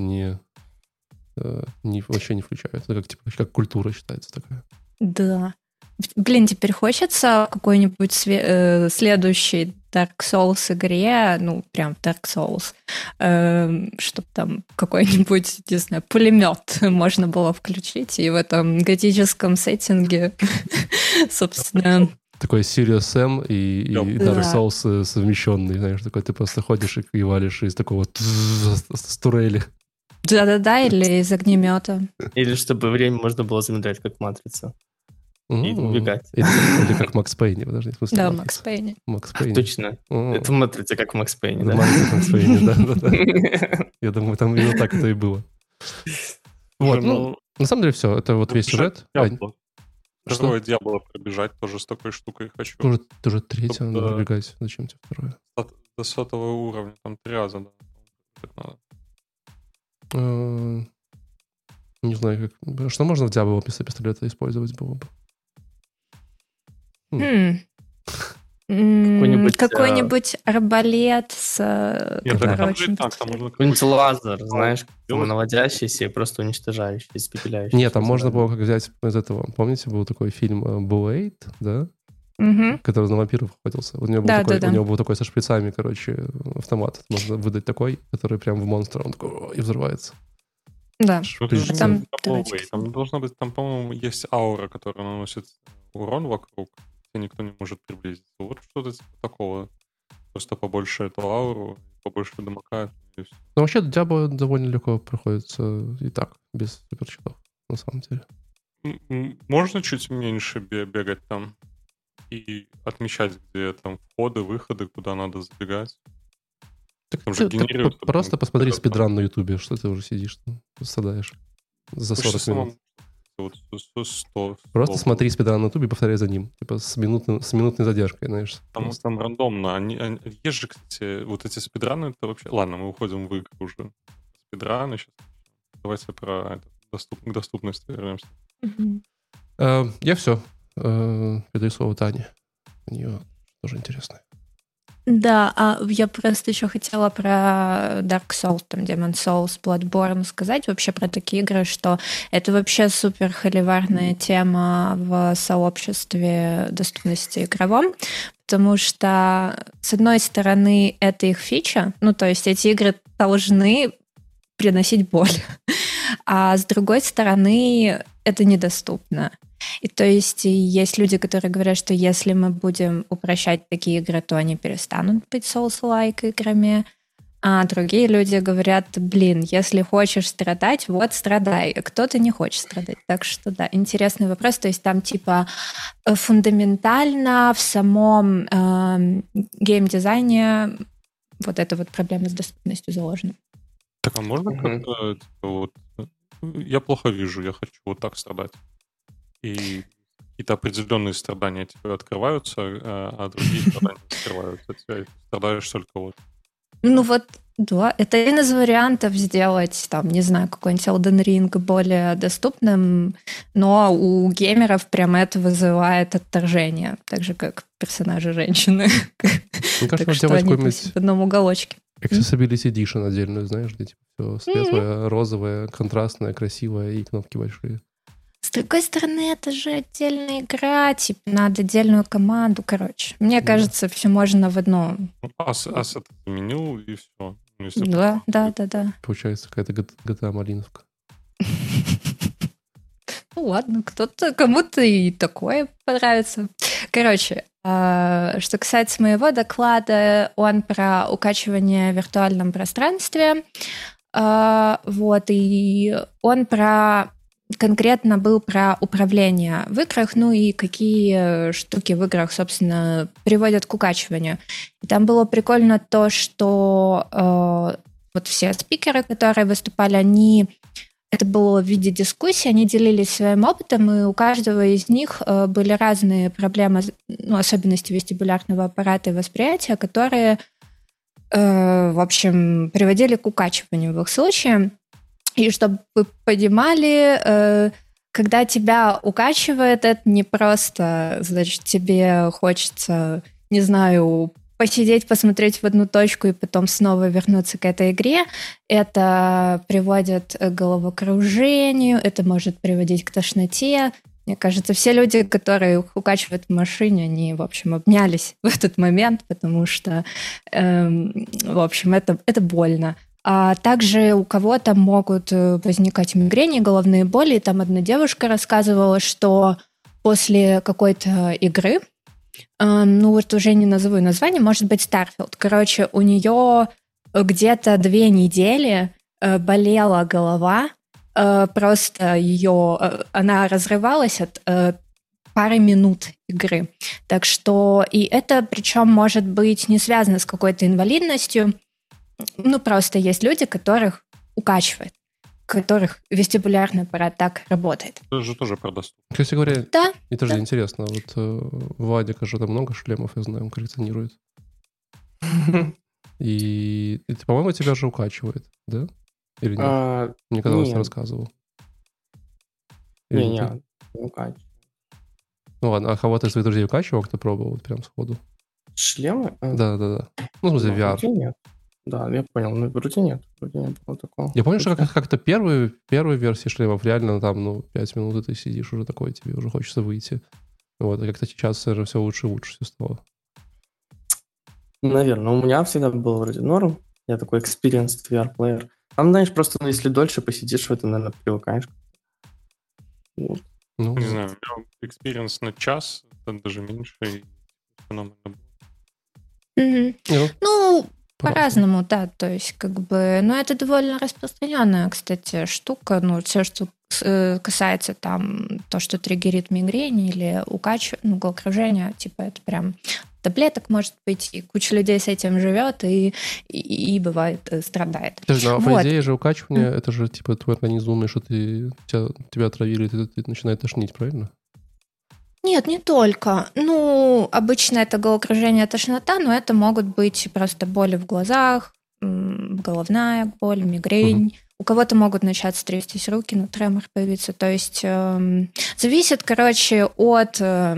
вообще не включаются. Это как культура считается такая. Да. Блин, теперь хочется какой-нибудь следующей Dark Souls игре, ну, прям Dark Souls, чтобы там какой-нибудь, не знаю, пулемет можно было включить, и в этом готическом сеттинге, собственно... Такой Serious Sam и Dark Souls совмещенный, знаешь, такой ты просто ходишь и валишь из такого с турели. Да, или из огнемета. Или чтобы время можно было замедлять, как матрица. И убегать. Или как в Макс Пейне, подожди. В смысле, да, Макс Пейне. Точно. Это матрица, как в Макс Пейне, да? Матрица как в Макс Пейне, да. Я думаю, там именно так это и было. Вот, ну, на самом деле все. Это вот весь сюжет. Второе Диабло пробежать тоже с такой штукой хочу. Тоже третье надо пробегать. Зачем тебе второе? До 100 уровня, там 3 раза, да. Не знаю, как... Что можно в Диабло вместо пистолета использовать было бы? Какой-нибудь арбалет с... Какой-нибудь лазер, знаешь, наводящийся и просто уничтожающий, испепеляющий. Нет, там можно было как взять из этого... Помните, был такой фильм Blade, да? Который на вампиров охотился. У него был такой со шприцами, короче, автомат. Можно выдать такой, который прям в монстра, он такой и взрывается. Да. Там должно быть, там, по-моему, есть аура, которая наносит урон вокруг, и никто не может приблизиться. Вот что-то типа такого. Просто побольше эту ауру, побольше дамага. Ну, вообще, Диабло довольно легко проходится и так, без суперчитов, на самом деле. Можно чуть меньше бегать там и отмечать, где там входы, выходы, куда надо забегать. Просто посмотри спидран на Ютубе, что ты уже сидишь, страдаешь за 40 минут. Просто смотри спидран на Ютубе и повторяй за ним. Типа с минутной задержкой, знаешь. Там рандомно. Есть же, кстати, вот эти спидраны, это вообще... Ладно, мы уходим в игры уже. Спидраны сейчас. Давайте про к доступности вернемся. Я все. Передаю слово Тане. У нее тоже интересно. Да, я просто еще хотела про Dark Souls, там, Demon Souls, Bloodborne сказать вообще про такие игры, что это вообще супер холиварная тема в сообществе доступности игровом, потому что, с одной стороны, это их фича, ну, то есть эти игры должны приносить боль, а с другой стороны, это недоступно. И то есть есть люди, которые говорят, что если мы будем упрощать такие игры, то они перестанут быть Souls-like играми. А другие люди говорят, блин, если хочешь страдать, вот страдай. Кто-то не хочет страдать. Так что да, интересный вопрос. То есть там типа фундаментально в самом геймдизайне вот эта вот проблема с доступностью заложена. Так, а можно как-то типа, вот, я плохо вижу, я хочу вот так страдать. И какие-то определенные страдания тебе открываются, а другие страдания открываются. Ты страдаешь только вот. Ну вот, да, это один из вариантов сделать, там, не знаю, какой-нибудь Elden Ring более доступным, но у геймеров прям это вызывает отторжение, так же, как персонажи женщины. Мне кажется, сделать какой-нибудь в одном уголочке. Accessibility Edition отдельную, знаешь, где типа все светлое, розовое, контрастное, красивое и кнопки большие. С другой стороны, это же отдельная игра, типа, надо отдельную команду, короче. Мне кажется, все можно в одно. Ассет заменил, и все. Да. Получается какая-то GTA-малиновка. Ну ладно, кому-то и такое понравится. Короче, что касается моего доклада, он про укачивание в виртуальном пространстве. Вот, и он конкретно был про управление в играх, ну и какие штуки в играх, собственно, приводят к укачиванию. И там было прикольно то, что вот все спикеры, которые выступали, это было в виде дискуссии, они делились своим опытом, и у каждого из них были разные проблемы, особенности вестибулярного аппарата и восприятия, которые, в общем, приводили к укачиванию в их случае. И чтобы вы понимали, когда тебя укачивает, это не просто, значит, тебе хочется, не знаю, посидеть, посмотреть в одну точку и потом снова вернуться к этой игре. Это приводит к головокружению, это может приводить к тошноте. Мне кажется, все люди, которые укачивают в машине, они, в общем, обнялись в этот момент, потому что, в общем, это больно. А также у кого-то могут возникать мигрени, головные боли. И там одна девушка рассказывала, что после какой-то игры, вот уже не назову название, может быть, Starfield. Короче, у нее где-то 2 недели болела голова, просто она разрывалась от пары минут игры. Так что, и это причем может быть не связано с какой-то инвалидностью. Просто есть люди, которых укачивает, которых вестибулярный аппарат так работает. Это же тоже про доступность. Кстати говоря, да, это же интересно. Вот Вадик же там много шлемов, я знаю, он коллекционирует. И по-моему, тебя же укачивает, да? Или нет? Мне когда-то не рассказывал. Не укачивает. Ну ладно, а кого-то из твоих друзей укачивал, кто пробовал прям сходу? Шлемы? Да. Ну, в смысле, VR. Нет. Да, я понял, но вроде нет было такого. Я помню, что как-то первые версии шлемов реально там, 5 минут и ты сидишь уже такой, тебе уже хочется выйти. Вот, и как-то сейчас все лучше и лучше все стало. Наверное, у меня всегда был вроде норм. Я такой experienced VR-плеер. Там, знаешь, просто, если дольше посидишь в этом, наверное, привыкаешь. Вот. Не знаю, у меня experience на час, это даже меньше, и феномен был. По-разному, да, то есть это довольно распространенная, кстати, штука, все, что касается там то, что триггерит мигрень или головокружение, это прям таблеток может быть, и куча людей с этим живет и бывает страдает. По идее же укачивание, это же твой организм думает, что тебя отравили, ты начинает тошнить, правильно? Нет, не только. Обычно это головокружение, тошнота, но это могут быть просто боли в глазах, головная боль, мигрень. У кого-то могут начаться трястись руки, тремор появиться. То есть зависит, от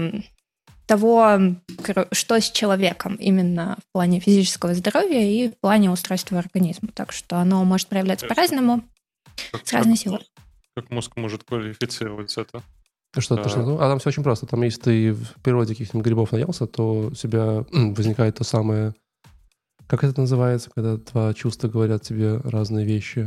того, что с человеком именно в плане физического здоровья и в плане устройства организма. Так что оно может проявляться по-разному, с разной силой. Как мозг может квалифицировать это? Что тошноту? А там все очень просто. Там, если ты в природе каких-нибудь грибов наелся, то у тебя возникает то самое... Как это называется, когда два чувства говорят тебе разные вещи?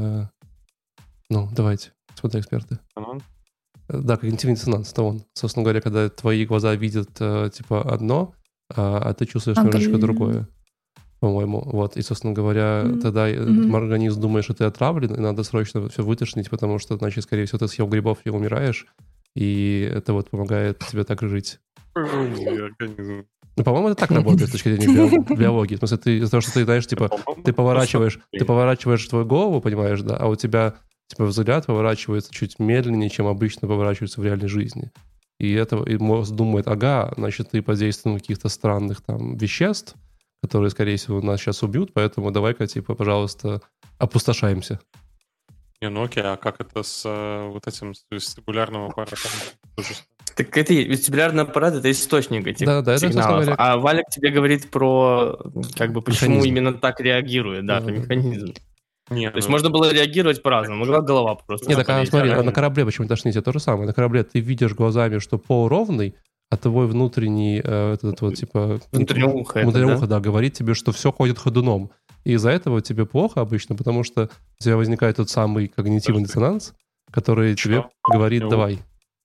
Давайте, смотри, эксперты. Да, когнитивный диссонанс, это он. Собственно говоря, когда твои глаза видят одно, а ты чувствуешь немножечко другое, по-моему. Вот. И, собственно говоря, тогда организм думает, что ты отравлен, и надо срочно все вытошнить, потому что, значит, скорее всего, ты съел грибов и умираешь, и это помогает тебе так жить. По-моему, это так работает с точки зрения биологии. В смысле, из-за того, что ты, знаешь, ты поворачиваешь твою голову, понимаешь, да, а у тебя взгляд поворачивается чуть медленнее, чем обычно поворачивается в реальной жизни. И мозг думает, значит, ты под действием каких-то странных там веществ, которые, скорее всего, нас сейчас убьют, поэтому давай-ка, пожалуйста, опустошаемся. Окей, а как это с этим вестибулярным аппаратом? Так это вестибулярный аппарат — это источник этих сигналов. Это, а Валик тебе говорит про почему именно так реагирует, это механизм. Нет, то есть можно было реагировать по-разному. Могла голова просто... Нет, смотри, на корабле почему тошнить? То же самое. На корабле ты видишь глазами, что пол ровный, а твой внутренний, внутреннее ухо, да, говорит тебе, что все ходит ходуном. И из-за этого тебе плохо обычно, потому что у тебя возникает тот самый когнитивный диссонанс, который тебе говорит «давай».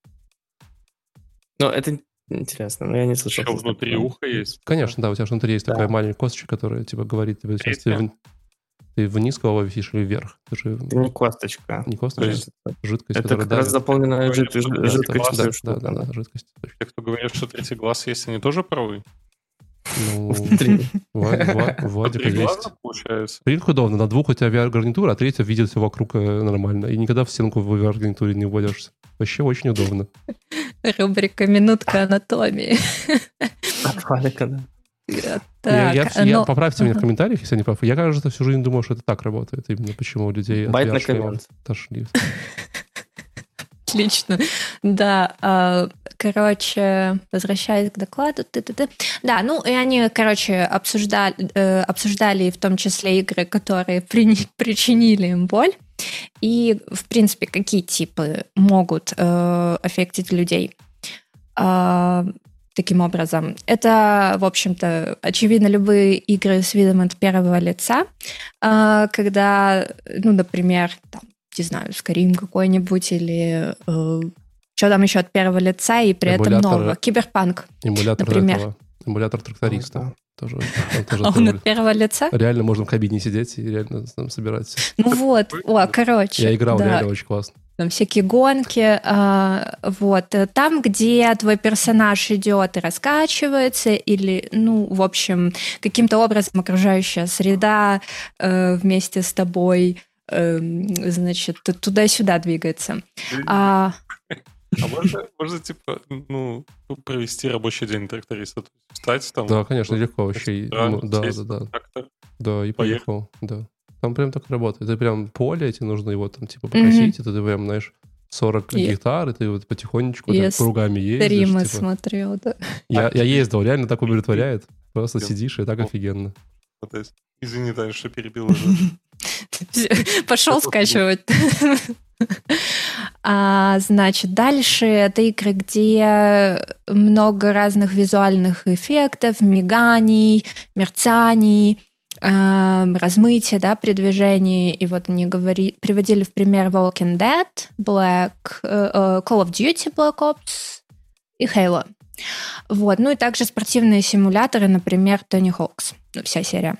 Это интересно, но я не слышал. Что внутри уха есть? Конечно, да, у тебя же внутри есть такая маленькая косточка, которая говорит тебе, сейчас ты вниз головой висишь или вверх. Это не косточка. Не косточка, жидкость, это которая как раз заполненная жидкость. Да, жидкость. Те, кто говорят, что третий глаз есть, они тоже правы? Ну, Внутри. Владика есть. Главное, получается. Прикольно удобно. На двух у тебя VR-гарнитура, а третья видит все вокруг нормально. И никогда в стенку в VR-гарнитуре не вводишься. Вообще очень удобно. Рубрика «Минутка анатомии». Валика, да. Поправьте меня в комментариях, если я не прав. Я, кажется, всю жизнь думал, что это так работает. Именно почему у людей от Байт на VR-шлемов коммент. тошнит. Отлично. Да, короче, возвращаясь к докладу. Да, ну и они, короче, обсуждали в том числе игры, которые причинили им боль. И, в принципе, какие типы могут аффектить людей таким образом. Это, в общем-то, очевидно, любые игры с видом от первого лица, когда, ну, например, там, не знаю, Skyrim какой-нибудь или что там еще от первого лица и при этом нового. Киберпанк, например. Эмулятор тракториста. Тоже он от первого лица? Реально можно в кабине сидеть и реально там собирать. Ну вот, короче. Я играл, реально очень классно. Там всякие гонки, вот. Там, где твой персонаж идет и раскачивается, или, ну, в общем, каким-то образом окружающая среда вместе с тобой, значит, туда-сюда двигается. Можно, типа, ну, провести рабочий день тракториста? Встать там? Да, конечно, легко вообще. Да. Да, и поехал. поехал, да. Там прям так работает. Это прям поле, тебе нужно его там, типа, покосить, и ты прям, знаешь, 40 гектар, и ты вот потихонечку так кругами ездишь. Стримы типа. смотрел, да. Я ездил, реально так умиротворяет. Просто сидишь, и так офигенно. Извини, Таня, что перебил уже. Пошел скачивать. Значит, дальше это игры, где много разных визуальных эффектов, миганий, мерцаний, размытия, да, при движении. И вот они приводили в пример Walking Dead, Call of Duty Black Ops и Halo. Вот. Ну и также спортивные симуляторы, например, Tony Hawk's, вся серия.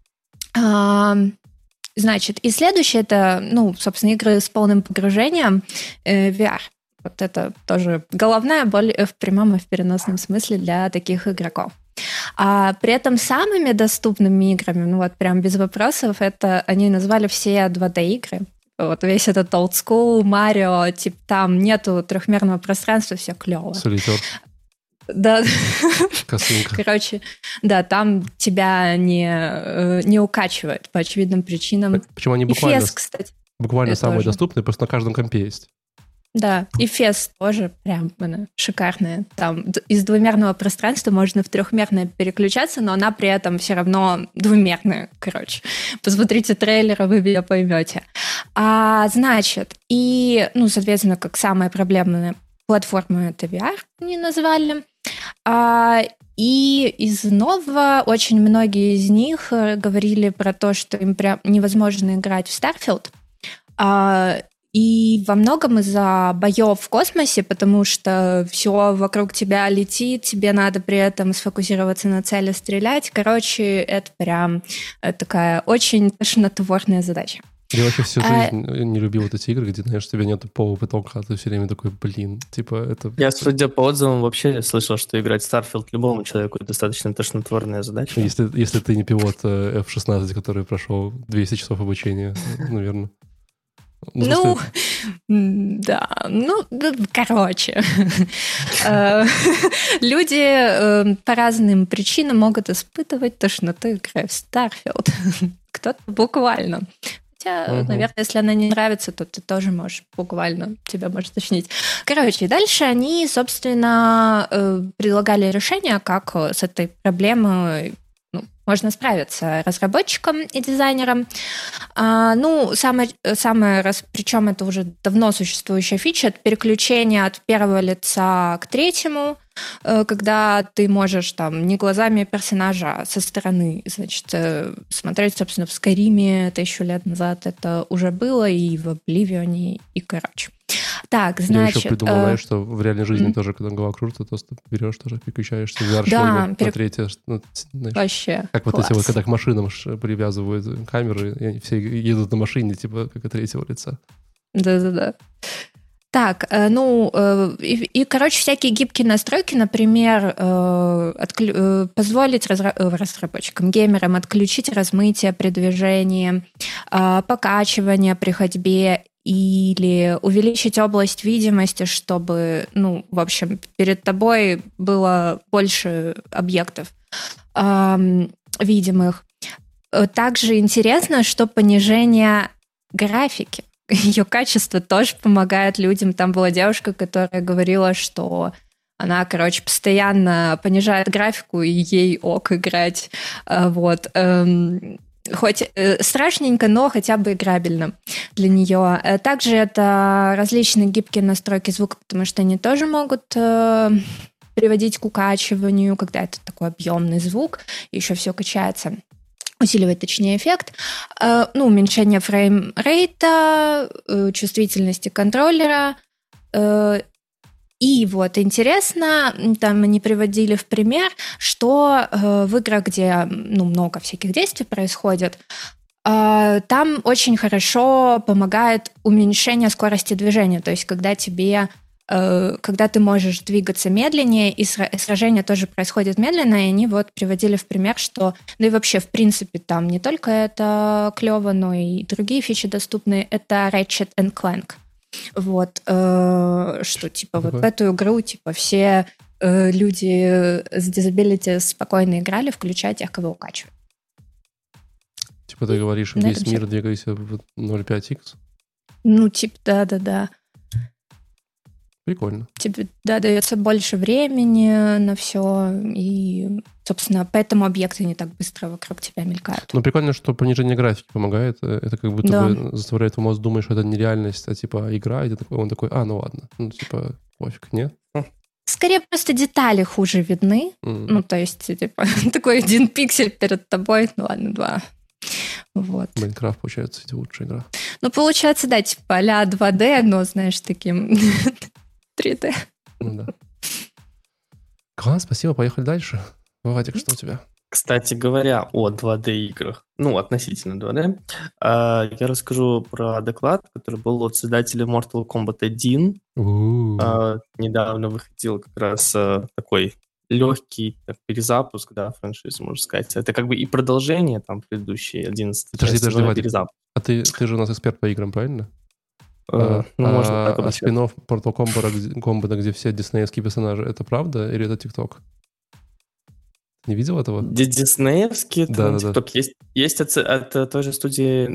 Значит, и следующее это, ну, собственно, игры с полным погружением, VR. Вот это тоже головная боль в прямом и в переносном смысле для таких игроков. А при этом самыми доступными играми, ну вот прям без вопросов, это они назвали все 2D-игры. Вот весь этот old school, Марио, типа там нету трехмерного пространства, все клево. Солитер. Да. Косынка. Короче, да, там тебя не укачивает по очевидным причинам. Почему они и Фес, кстати. Буквально самые тоже. доступные, просто на каждом компе есть. Да, и Фес тоже прям шикарная. Там из двумерного пространства можно в трехмерное переключаться, но она при этом все равно двумерная, короче. Посмотрите трейлеры, вы меня поймете. Значит, и, ну, соответственно, как самая проблемная платформа это VR, они назвали. И из нового очень многие из них говорили про то, что им прям невозможно играть в Starfield. И во многом из-за боев в космосе, потому что все вокруг тебя летит, тебе надо при этом сфокусироваться на цели, стрелять. Короче, это прям такая очень тошнотворная задача. Я вообще всю жизнь не любил вот эти игры, где, знаешь, у тебя нет полого потолка, а ты все время такой, типа это... Я, судя по отзывам, вообще слышал, что играть в Starfield любому человеку достаточно тошнотворная задача. Если ты не пилот F-16, который прошел 200 часов обучения, наверное. Короче. Люди по разным причинам могут испытывать тошноту, играя в Starfield. Кто-то буквально. Хотя, наверное, если она не нравится, то ты тоже можешь буквально, тебя может тошнить. Короче, дальше они, собственно, предлагали решение, как с этой проблемой можно справиться разработчикам и дизайнерам. Причем это уже давно существующая фича, это переключение от первого лица к третьему, когда ты можешь там не глазами персонажа, а со стороны, значит, смотреть, собственно, в Skyrim 1000 лет назад это уже было, и в Oblivion, и короче. Так, значит... Я еще придумал, знаешь, что в реальной жизни тоже, когда голова кружится, то просто берешь, тоже переключаешься в VR-шлеме на третье. Вообще, как вот эти вот, когда к машинам привязывают камеры, и они все едут на машине, типа, как от третьего лица. Да-да-да. Так, короче, всякие гибкие настройки, например, позволить разработчикам, геймерам отключить размытие при движении, покачивание при ходьбе или увеличить область видимости, чтобы, в общем, перед тобой было больше объектов видимых. Также интересно, что понижение графики, ее качество тоже помогает людям. Там была девушка, которая говорила, что она, постоянно понижает графику, и ей ок играть. Вот. Хоть страшненько, но хотя бы играбельно для нее. Также это различные гибкие настройки звука, потому что они тоже могут приводить к укачиванию, когда это такой объемный звук, еще все качается. Усиливает, точнее, эффект, уменьшение фреймрейта, чувствительности контроллера. И вот интересно, там они приводили в пример, что в играх, где много всяких действий происходит, там очень хорошо помогает уменьшение скорости движения. То есть когда ты можешь двигаться медленнее, и сражение тоже происходит медленно, и они вот приводили в пример, что, и вообще, в принципе, там не только это клево, но и другие фичи доступны, это Ratchet & Clank. Вот, что, вот в эту игру, все люди с disability спокойно играли, включая тех, кого укачивают. Ты говоришь, весь мир двигается в 0.5x? Да. Прикольно. Тебе дается больше времени на все, и, собственно, поэтому объекты не так быстро вокруг тебя мелькают. Прикольно, что понижение графики помогает. Это как будто бы заставляет твой мозг думать, что это не реальность, а игра, и он такой, ладно. Пофиг, нет? Скорее, просто детали хуже видны. То есть, такой 1 пиксель перед тобой, ладно, 2. Вот. Майнкрафт, получается, лучшая игра. Получается, да, а-ля 2D, но, знаешь, таким 3D. Да. Класс, спасибо, поехали дальше. Владик, что у тебя? Кстати говоря, о 2D-играх, относительно 2D, я расскажу про доклад, который был от создателя Mortal Kombat 1. Недавно выходил как раз такой легкий перезапуск, франшизы, можно сказать. Это как бы и продолжение предыдущей 11 части, перезапуск. А ты же у нас эксперт по играм, правильно? Можно так объяснить. А спин-офф Mortal Kombat, где все диснеевские персонажи, это правда или это ТикТок? Не видел этого? Диснеевские? Да. ТикТок. Есть от той же студии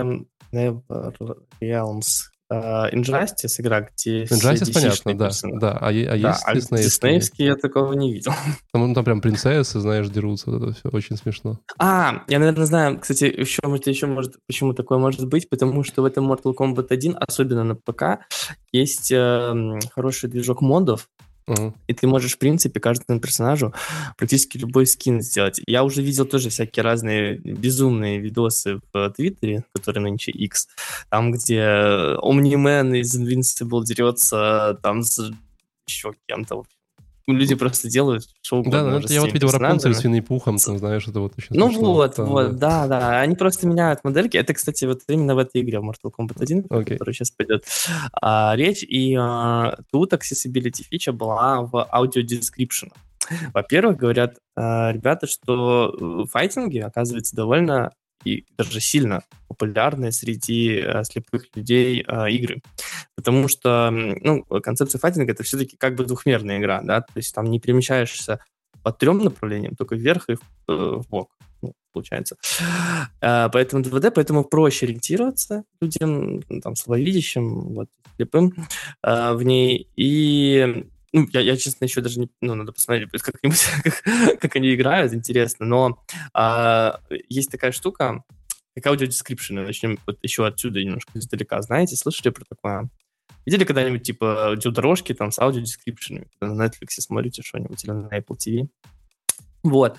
NetherRealms. Injustice игра, где Injustice, понятно, да. А есть диснеевские я такого не видел. Там прям принцессы, знаешь, дерутся, это все очень смешно. Я, наверное, знаю, кстати, еще может, почему такое может быть, потому что в этом Mortal Kombat 1, особенно на ПК, есть хороший движок модов, и ты можешь, в принципе, каждому персонажу практически любой скин сделать. Я уже видел тоже всякие разные безумные видосы в Твиттере, которые нынче X, там, где Omni-Man из Invincible дерется там с еще кем-то. Люди просто делают шоу. Да, я видел Рапунцель с Винни-Пухом, там, знаешь, это очень смешно. Да. Они просто меняют модельки. Это, кстати, вот именно в этой игре, в Mortal Kombat 1, о которой сейчас пойдет речь. И тут accessibility фича была в audio description. Во-первых, говорят ребята, что файтинги, оказывается, довольно и даже сильно популярные среди слепых людей игры. Потому что концепция файтинга — это все-таки как бы двухмерная игра, да, то есть там не перемещаешься по 3 направлениям, только вверх и вбок, получается. Поэтому 2D, поэтому проще ориентироваться людям, слабовидящим, слепым в ней. И я, честно, еще даже не... надо посмотреть как-нибудь, как они играют, интересно. Но есть такая штука, как аудиодескрипшены. Начнем еще отсюда, немножко издалека. Знаете, слышали про такое? Видели когда-нибудь, аудиодорожки с аудиодескрипшенами? Когда на Netflix смотрите что-нибудь или на Apple TV? Вот.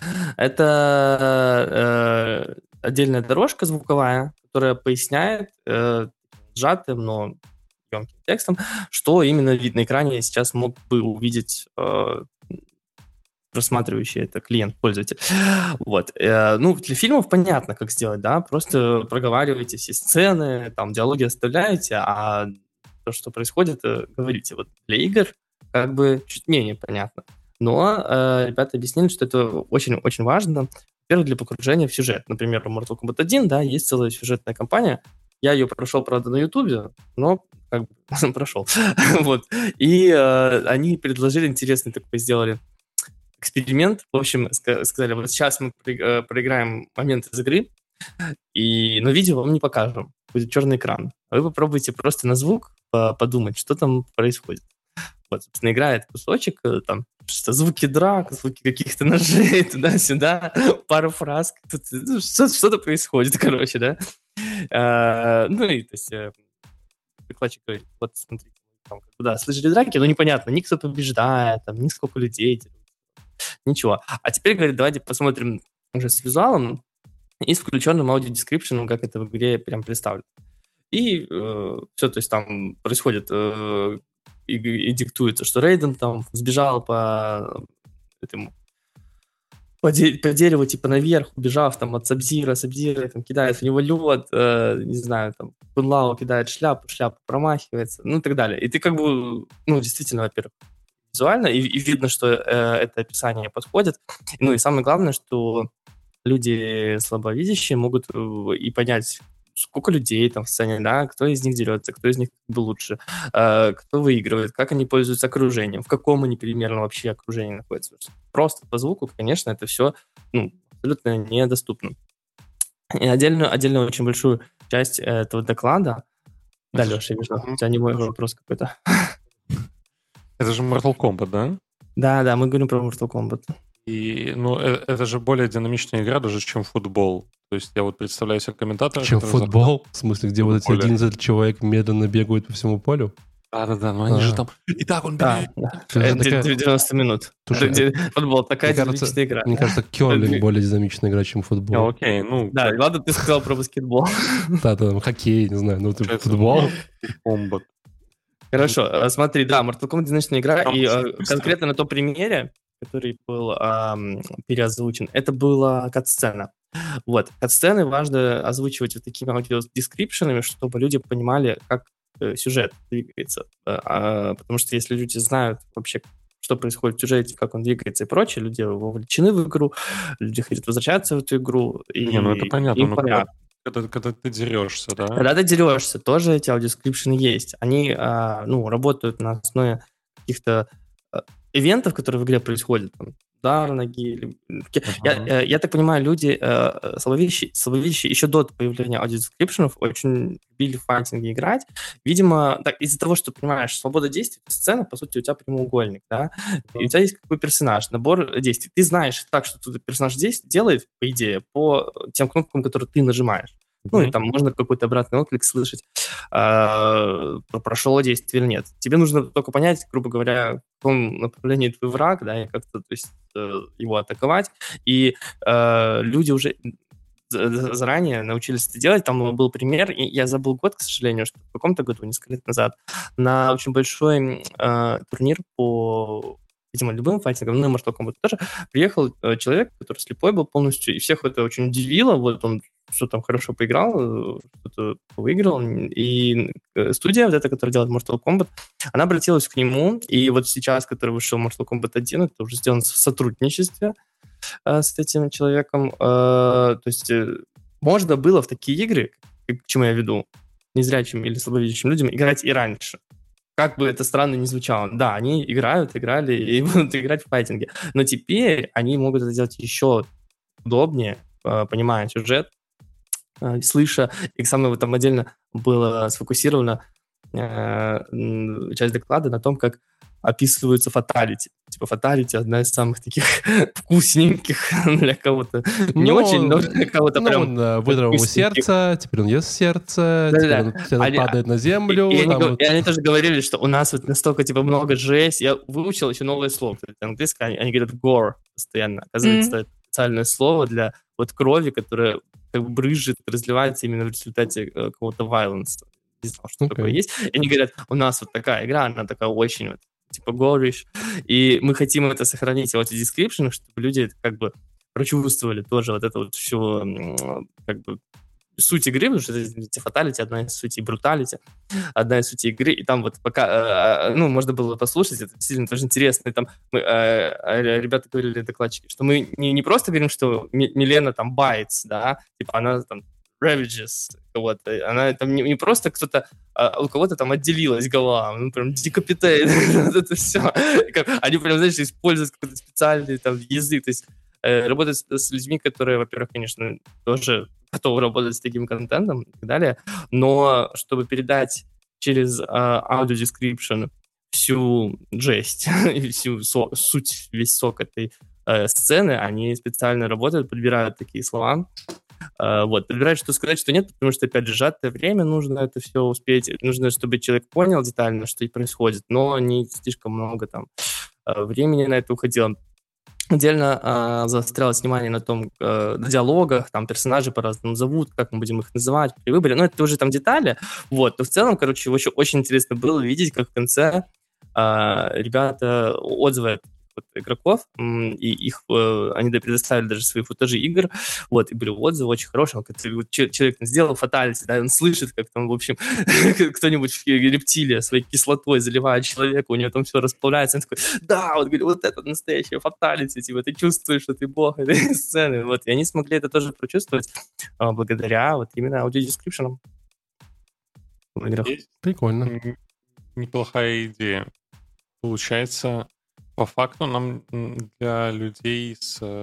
Это отдельная дорожка звуковая, которая поясняет сжатым, но емким текстом, что именно вид на экране сейчас мог бы увидеть просматривающий это клиент-пользователь. Вот. Для фильмов понятно, как сделать, да, просто проговариваете все сцены, там диалоги оставляете, а то, что происходит, говорите. Вот для игр как бы чуть менее понятно. Но ребята объяснили, что это очень-очень важно. Во-первых, для погружения в сюжет. Например, в Mortal Kombat 1, да, есть целая сюжетная кампания. Я ее прошел, правда, на Ютубе, но как бы прошел. Вот. И они предложили интересный такой, сделали эксперимент. В общем, сказали, вот сейчас мы проиграем момент из игры, но видео вам не покажем. Будет черный экран. А вы попробуйте просто на звук подумать, что там происходит. Вот, собственно, играет кусочек, там, звуки драк, звуки каких-то ножей, туда-сюда, пару фраз, что-то происходит, короче, да. Ну, и, то есть, прикладчик говорит, вот, смотрите, там, да, слышали драки, но непонятно, ни кто побеждает, там, ни сколько людей, ничего. А теперь, говорит, давайте посмотрим уже с визуалом и с включенным аудиодескрипшеном, как это в игре прям представлено. И все, то есть, там происходит... И диктуется, что Рейден там сбежал по дереву, типа, наверх, убежав там от Сабзира там кидает в него лед, не знаю, там, Кун Лао кидает шляпу промахивается, ну и так далее. И ты как бы, ну, действительно, во-первых, визуально, и видно, что это описание подходит. Ну и самое главное, что люди слабовидящие могут и понять, сколько людей там в сцене, да, кто из них дерется, кто из них как бы лучше, кто выигрывает, как они пользуются окружением, в каком они примерно вообще окружении находятся. Просто по звуку, конечно, это все, ну, абсолютно недоступно. И отдельную очень большую часть этого доклада... Да, Леша, я вижу, у тебя не мой вопрос какой-то. Это же Mortal Kombat, да? Да, мы говорим про Mortal Kombat. И, ну, это же более динамичная игра даже, чем футбол. То есть я вот представляю себе комментатора... Чем футбол? В смысле, где вот эти 11 человек медленно бегают по всему полю? Да, но они же там... И так он бегает. 90 минут. Футбол, такая динамичная игра. Мне кажется, керлинг более динамичная игра, чем футбол. Окей, ну... Да, ладно, ты сказал про баскетбол. Да, там хоккей, не знаю, ну футбол. Комбат. Хорошо, смотри, да, Mortal Kombat динамичная игра, и конкретно на том примере, который был переозвучен, это была кат-сцена. Вот, кат-сцены важно озвучивать вот такими аудиодескрипшенами, чтобы люди понимали, как сюжет двигается. Потому что если люди знают вообще, что происходит в сюжете, как он двигается и прочее, люди вовлечены в игру, люди хотят возвращаться в эту игру. Ну это понятно. Когда ты дерешься, да? Когда ты дерешься, тоже эти аудиодескрипшены есть. Они работают на основе каких-то ивентов, которые в игре происходят, там, удар ноги. Я так понимаю, люди слабовидящие еще до появления аудиодескрипшенов очень любили в файтинги играть. Видимо, так, из-за того, что, понимаешь, свобода действий, сцена, по сути, у тебя прямоугольник, да, и у тебя есть какой персонаж, набор действий. Ты знаешь так, что этот персонаж делает, по идее, по тем кнопкам, которые ты нажимаешь. Ну, и там можно какой-то обратный отклик слышать, прошло действие или нет. Тебе нужно только понять, грубо говоря, в каком направлении твой враг, да, и как-то, то есть, его атаковать. И люди уже заранее научились это делать. Там был пример, и я забыл год, к сожалению, что в каком-то году, несколько лет назад, на очень большой турнир по... видимо, любым файтингом, ну и Mortal Kombat тоже, приехал человек, который слепой был полностью, и всех это очень удивило. Вот он что там хорошо поиграл, что-то выиграл. И студия, вот эта, которая делает Mortal Kombat, она обратилась к нему, и вот сейчас, который вышел Mortal Kombat 1, это уже сделано в сотрудничестве с этим человеком. То есть можно было в такие игры, к чему я веду, незрячим или слабовидящим людям, играть и раньше. Как бы это странно ни звучало. Да, они играли и будут играть в файтинге. Но теперь они могут это делать еще удобнее, понимая сюжет, слыша. И самое там отдельно было сфокусировано часть доклада на том, как описываются фаталити. Типа фаталити одна из самых таких вкусненьких для кого-то. Не очень, но для кого-то прям... Он выдрал ему сердце, теперь он ест сердце, теперь он падает на землю. И они тоже говорили, что у нас вот настолько типа много жесть. Я выучил еще новое слово. Английское, они говорят gore постоянно. Оказывается, это специальное слово для вот крови, которая как бы брызжет, разливается именно в результате какого-то violence. Не знал, что такое есть. И они говорят, у нас вот такая игра, она такая очень вот, типа горишь, и мы хотим это сохранить в эти description, чтобы люди как бы прочувствовали тоже вот это вот все как бы суть игры, потому что эти фаталити одна из сутей, бруталити одна из сутей игры, и там вот пока, можно было послушать, это действительно тоже интересно, и там ребята говорили, докладчики, что мы не просто говорим, что Милена там bites, да, типа она там ravages кого-то, она там не просто кто-то, у кого-то там отделилась голова, прям decapitate, вот это все. Они прям, знаешь, используют какой-то специальный там язык, то есть работать с людьми, которые, во-первых, конечно, тоже готовы работать с таким контентом и так далее, но чтобы передать через audio description всю жесть, всю суть, весь сок этой сцены, они специально работают, подбирают такие слова, подбирают, что сказать, что нет, потому что, опять же, сжатое время, нужно это все успеть, нужно, чтобы человек понял детально, что и происходит, но не слишком много там времени на это уходило. Отдельно заострялось внимание на диалогах, там персонажи по-разному зовут, как мы будем их называть при выборе, но это уже там детали, но в целом, очень интересно было видеть, как в конце ребята отзывы игроков, и они предоставили даже свои футажи игр, и были отзывы очень хорошие, человек сделал фаталити, да, он слышит, как там, в общем, кто-нибудь рептилия своей кислотой заливает человека, у него там все расплавляется, он такой, да, вот это настоящее фаталити, типа, ты чувствуешь, что ты бог этой сцены, и они смогли это тоже прочувствовать благодаря именно аудиодескрипшенам в играх. Прикольно. Неплохая идея. Получается, по факту нам для людей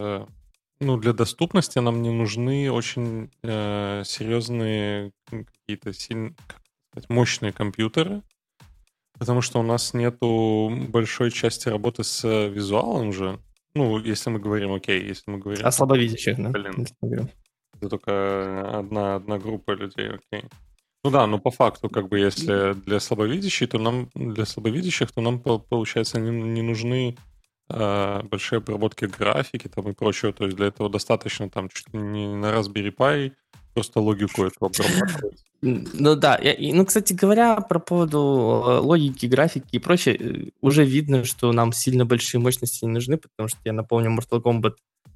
для доступности нам не нужны очень серьезные какие-то мощные компьютеры, потому что у нас нету большой части работы с визуалом же. Если мы говорим, если мы говорим... О слабовидящих, да? Блин, это только одна группа людей, окей. По факту, если для слабовидящих, то нам получается, не нужны большие обработки графики там и прочего. То есть для этого достаточно там чуть ли не на Raspberry Pi просто логику эту обрабатывать. Кстати говоря, про поводу логики, графики и прочее, уже видно, что нам сильно большие мощности не нужны, потому что я напомню, Mortal Kombat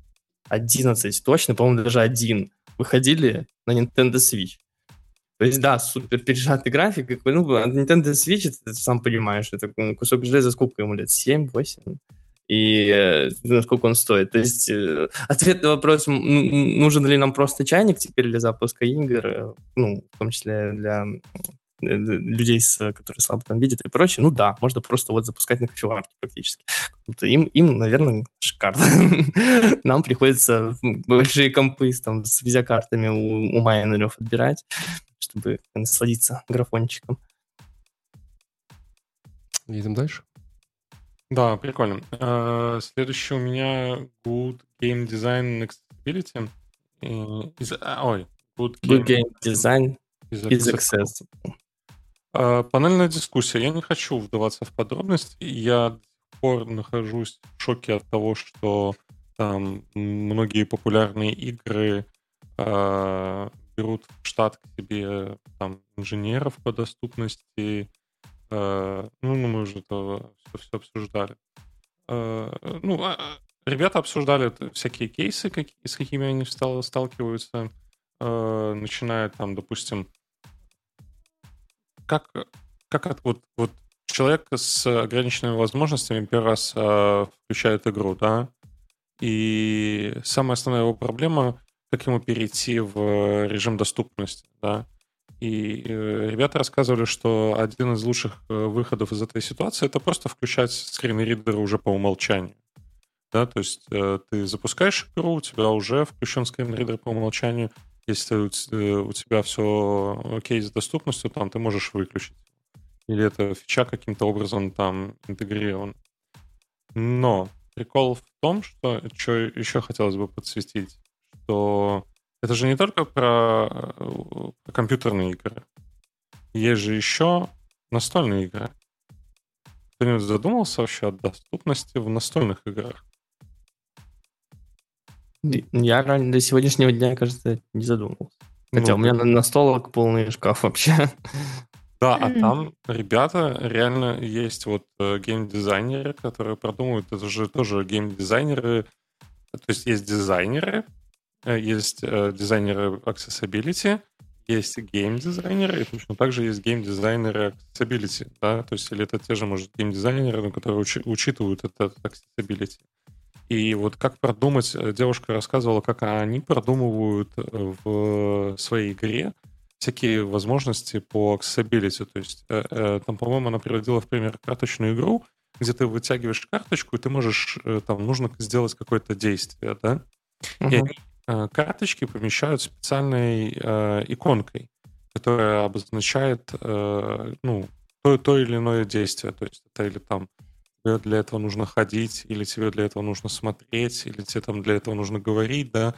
11 точно, по-моему, даже 1 выходили на Nintendo Switch. То есть, да, супер пережатый график. Nintendo Switch, ты сам понимаешь, это кусок железа, сколько ему лет? 7-8? И насколько он стоит. То есть, ответ на вопрос, нужен ли нам просто чайник теперь для запуска игр, в том числе для людей, которые слабо там видят и прочее, да, можно просто запускать на кофеварке практически. Им, наверное, шикарно. Нам приходится большие компы с видеокартами у майнеров отбирать, чтобы насладиться графончиком. Едем дальше? Да, прикольно. Следующий у меня Good Game Design and Accessibility. Good Game Design is Access. Панельная дискуссия. Я не хочу вдаваться в подробности. Я до сих пор нахожусь в шоке от того, что там многие популярные игры берут в штат к себе там инженеров по доступности. Мы уже это все обсуждали. Ребята обсуждали всякие кейсы, с какими они сталкиваются, начиная там, допустим, как человек с ограниченными возможностями первый раз включает игру, да, и самая основная его проблема, как ему перейти в режим доступности, да. И ребята рассказывали, что один из лучших выходов из этой ситуации — это просто включать скринридеры уже по умолчанию. Да, то есть ты запускаешь игру, у тебя уже включен скринридер по умолчанию. Если у тебя все окей с доступностью, там ты можешь выключить. Или эта фича каким-то образом там интегрирована. Но прикол в том, что еще хотелось бы подсветить, что это же не только про компьютерные игры. Есть же еще настольные игры. Кто-нибудь задумался вообще о доступности в настольных играх? Я до сегодняшнего дня, кажется, не задумывался. Хотя у меня настолок полный шкаф вообще. Да, а там ребята реально есть геймдизайнеры, которые продумывают, это же тоже геймдизайнеры. То есть есть дизайнеры, есть дизайнеры accessibility, есть геймдизайнеры, и точно так же есть геймдизайнеры accessibility, да, то есть или это те же, может, геймдизайнеры, которые учитывают это accessibility. И вот как продумать, девушка рассказывала, как они продумывают в своей игре всякие возможности по accessibility. То есть там, по-моему, она приводила в пример карточную игру, где ты вытягиваешь карточку, и ты можешь, там, нужно сделать какое-то действие, да? И они карточки помещают специальной иконкой, которая обозначает, ну, то или иное действие. То есть это или там тебе для этого нужно ходить, или тебе для этого нужно смотреть, или тебе там для этого нужно говорить, да,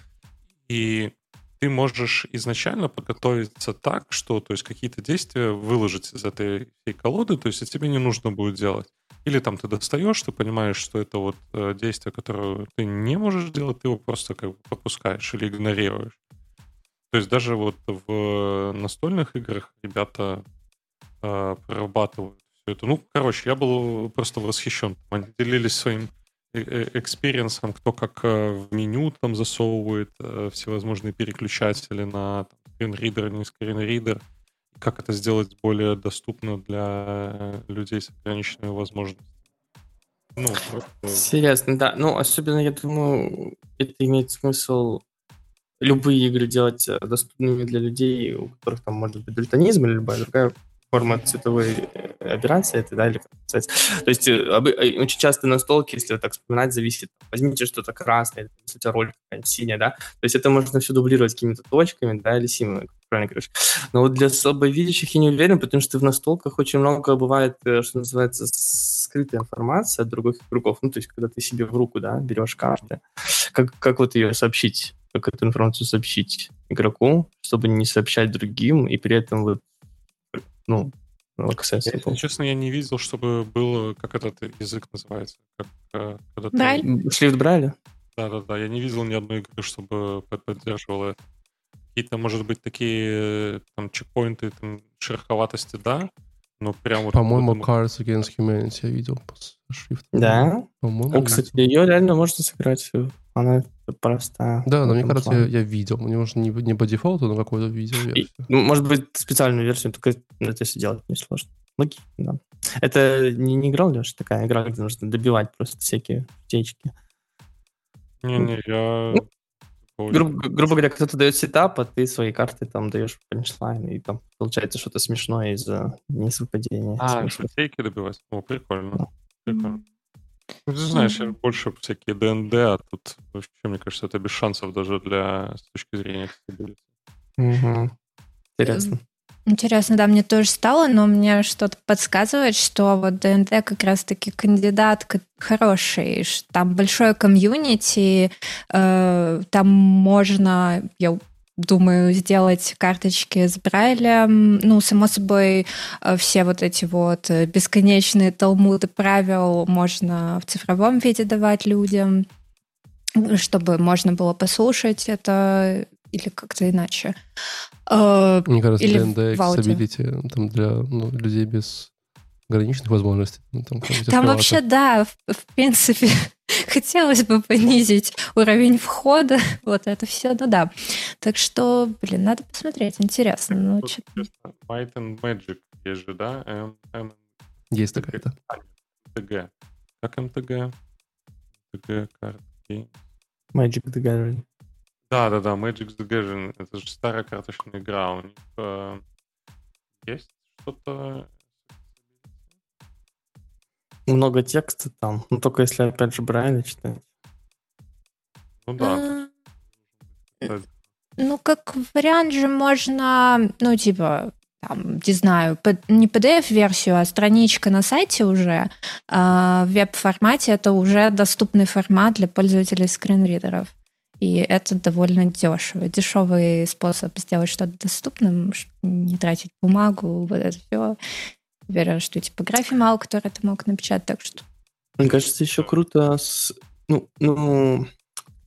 и ты можешь изначально подготовиться так, что, то есть, какие-то действия выложить из этой всей колоды, то есть, тебе не нужно будет делать. Или там ты достаешь, ты понимаешь, что это вот действие, которое ты не можешь делать, ты его просто как бы пропускаешь или игнорируешь. То есть, даже вот в настольных играх ребята прорабатывают все это. Ну, короче, я был просто восхищен. Они делились своим экспириенсом, кто как в меню там засовывает всевозможные переключатели на скринридер, не скринридер, как это сделать более доступно для людей с ограниченными возможностями. Ну, просто... Серьезно, да. Ну, особенно, я думаю, это имеет смысл любые игры делать доступными для людей, у которых там может быть дальтонизм или любая другая форма цветовой операции, это, да, или как называется. То есть очень часто настолки, если вот так вспоминать, зависит. Возьмите что-то красное, если у тебя роль какая-нибудь синяя, да, то есть это можно все дублировать какими-то точками, да, или символами, как правильно говоришь. Но вот для слабовидящих я не уверен, потому что в настолках очень много бывает, что называется, скрытая информация от других игроков. Ну, то есть когда ты себе в руку, да, берешь карты, как вот ее сообщить, как эту информацию сообщить игроку, чтобы не сообщать другим, и при этом вот, ну, Если честно, я не видел, чтобы было, как этот язык называется. Как, когда Брайль? Шрифт Брайля? Да. Я не видел ни одной игры, чтобы поддерживала это. Какие-то, может быть, такие там чекпоинты, там, шероховатости, да, но прям вот... По-моему, Cards Against Humanity я видел по шрифту. Да? По-моему, Кстати, ее реально можно сыграть. Она простая. Да, но мне кажется, я видел. Мне, может, не по дефолту, но какую-то видел версию. Может быть, специальную версию, только это все делать несложно. Логично, да. Это не игра, Леша, такая игра, где нужно добивать просто всякие утечки. Не, я... Грубо говоря, кто-то дает сетап, а ты свои карты там даешь панчлайн, и там получается что-то смешное из-за несовпадения. Шутейки добивать? О, прикольно. Да. Прикольно. Ну, ты знаешь, я больше всякие ДНД, а тут вообще, мне кажется, это без шансов даже с точки зрения accessibility. Интересно. Интересно, да, мне тоже стало, но мне что-то подсказывает, что вот ДНД как раз-таки кандидат хороший, там большое комьюнити, там можно, я думаю, сделать карточки с Брайлем. Ну, само собой, все вот эти вот бесконечные талмуды правил можно в цифровом виде давать людям, чтобы можно было послушать это или как-то иначе. Мне кажется, ДНД accessibility там для людей без ограниченных возможностей. Там вообще, да, в принципе, хотелось бы понизить уровень входа, вот это все, ну да. Так что, надо посмотреть, интересно. Ну, Might and Magic есть же, да? Есть такая-то. МТГ. Как МТГ? МТГ картки. Magic the Gathering. Да, Magic the Gathering. Это же старая карточная игра. У них есть что-то... Много текста там. Ну, только если, опять же, Брайля читать. Ну, да. Ну, как вариант же можно, ну, типа, там, не знаю, не PDF-версию, а страничка на сайте уже. В веб-формате это уже доступный формат для пользователей скринридеров. И это довольно дешево. Дешевый способ сделать что-то доступным, не тратить бумагу, вот это все. Уверена, что типографии мало кто это мог напечатать, так что... Мне кажется, еще круто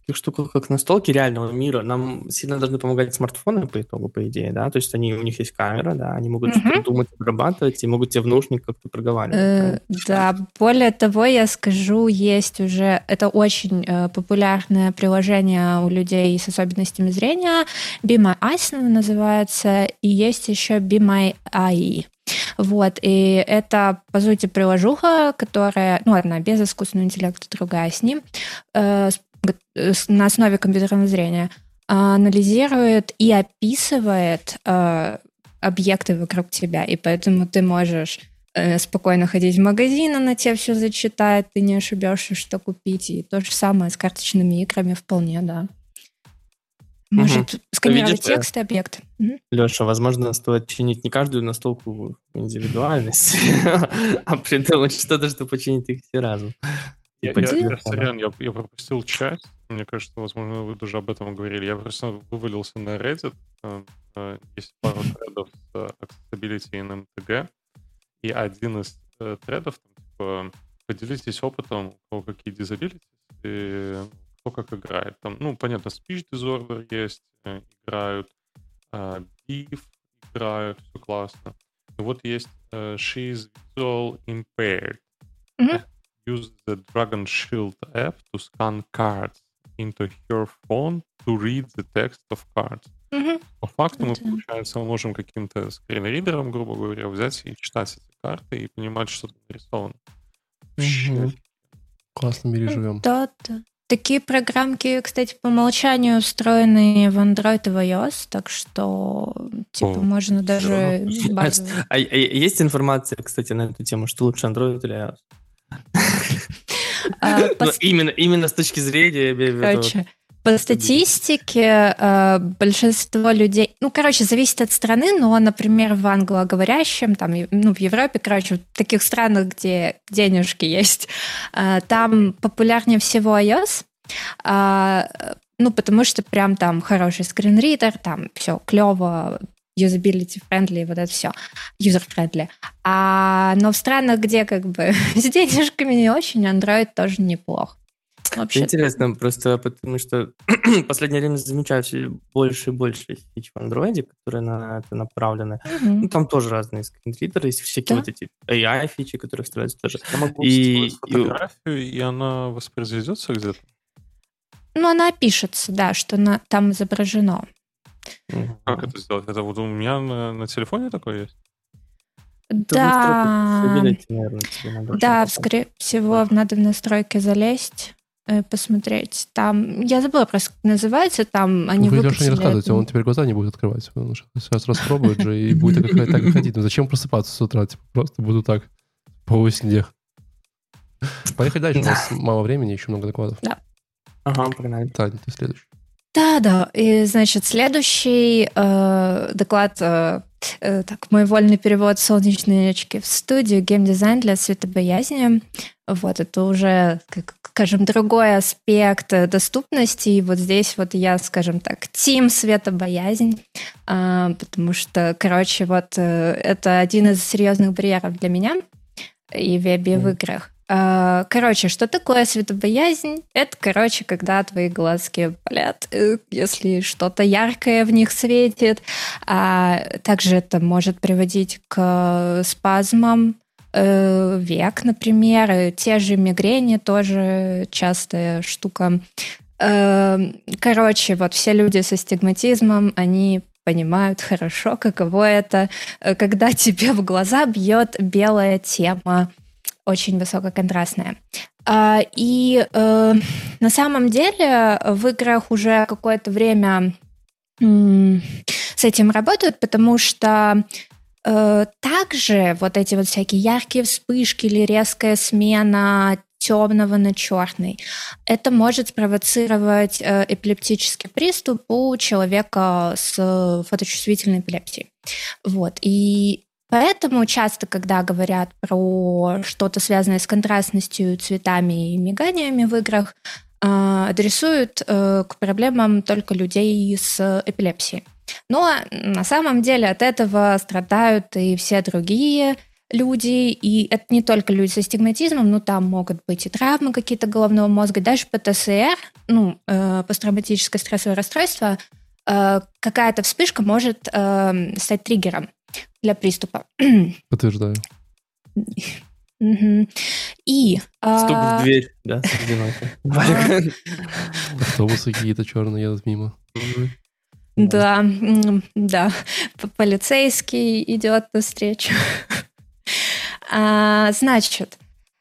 таких штуках, как настолки реального мира, нам сильно должны помогать смартфоны по итогу, по идее, да? То есть у них есть камера, да, они могут что-то думать, обрабатывать, и могут тебе в наушник как-то проговаривать. Да, более того, я скажу, есть уже, это очень популярное приложение у людей с особенностями зрения, Be My Eyes называется, и есть еще Be My Eye. Вот, и это, по сути, приложуха, которая, одна без искусственного интеллекта, другая с ним, на основе компьютерного зрения, анализирует и описывает объекты вокруг тебя, и поэтому ты можешь спокойно ходить в магазин, она тебе все зачитает, ты не ошибешься, что купить, и то же самое с карточными играми вполне, да. Может сканировать текст и объект. Леша, возможно, стоит чинить не каждую настолку в индивидуальность, а придумать что-то, что починит их все разом. Я пропустил часть. Мне кажется, возможно, вы даже об этом говорили. Я просто вывалился на Reddit. Есть пару тредов с accessibility и MTG. И один из тредов, типа, поделитесь опытом, у кого какие disabilities, и кто как играет. Там, понятно, speech disorder есть, играют, beef играют, все классно. И вот есть she is visual impaired. Use the Dragon Shield app to scan cards into her phone to read the text of cards. По факту мы, получается, можем каким-то скринридером, грубо говоря, взять и читать эти карты и понимать, что там нарисовано. В классном мире живем. Да. Такие программки, кстати, по умолчанию встроены в Android и в iOS, так что, можно даже базово. А есть информация, кстати, на эту тему, что лучше Android или iOS? Именно с точки зрения... По статистике большинство людей... зависит от страны, но, например, в англоговорящем, в Европе, в таких странах, где денежки есть, там популярнее всего iOS, потому что прям там хороший скринридер, там все клево, usability friendly, вот это все, user friendly. Но в странах, где с денежками не очень, Android тоже неплох. Вообще. Интересно, просто потому что в последнее время замечаю все больше и больше фич в андроиде, которые на это направлены. Там тоже разные скринридеры, есть всякие вот эти AI-фичи, которые встраиваются тоже. Я могу вставить фотографию, и она воспроизведется где-то? Она пишется, да, что там изображено. Как это сделать? Это вот у меня на телефоне такое есть? Да, скорее всего, надо в настройки залезть, посмотреть. Там, я забыла просто, как называется, там они выпустили... Вы, Леша, не рассказывайте, он теперь глаза не будет открывать. Он сейчас распробует же и будет так и ходить. Зачем просыпаться с утра? Просто буду так по сне. Поехали дальше, у нас мало времени, еще много докладов. Да. Ага, погнали. Таня, ты следующий. Да. И, значит, следующий доклад, мой вольный перевод «Солнечные очки в студию. Геймдизайн для светобоязни». Вот, это уже, скажем, другой аспект доступности. И вот здесь вот я, скажем так, тим светобоязнь, потому что, это один из серьезных барьеров для меня и в вебе, и в играх. Что такое светобоязнь? Это, когда твои глазки болят, если что-то яркое в них светит. Также это может приводить к спазмам век, например. И те же мигрени тоже частая штука. Все люди со астигматизмом, они понимают хорошо, каково это, когда тебе в глаза бьет белая тема, очень высококонтрастная. И на самом деле в играх уже какое-то время с этим работают, потому что также вот эти вот всякие яркие вспышки или резкая смена темного на черный, это может спровоцировать эпилептический приступ у человека с фоточувствительной эпилепсией. Вот. И поэтому часто, когда говорят про что-то связанное с контрастностью, цветами и миганиями в играх, адресуют к проблемам только людей с эпилепсией. Но на самом деле от этого страдают и все другие люди, и это не только люди с астигматизмом, но там могут быть и травмы какие-то головного мозга, даже ПТСР, посттравматическое стрессовое расстройство, какая-то вспышка может стать триггером для приступа. Подтверждаю. И... Стук в дверь, да? Автобусы какие-то черные едут мимо. Да. Полицейский идет навстречу. Значит,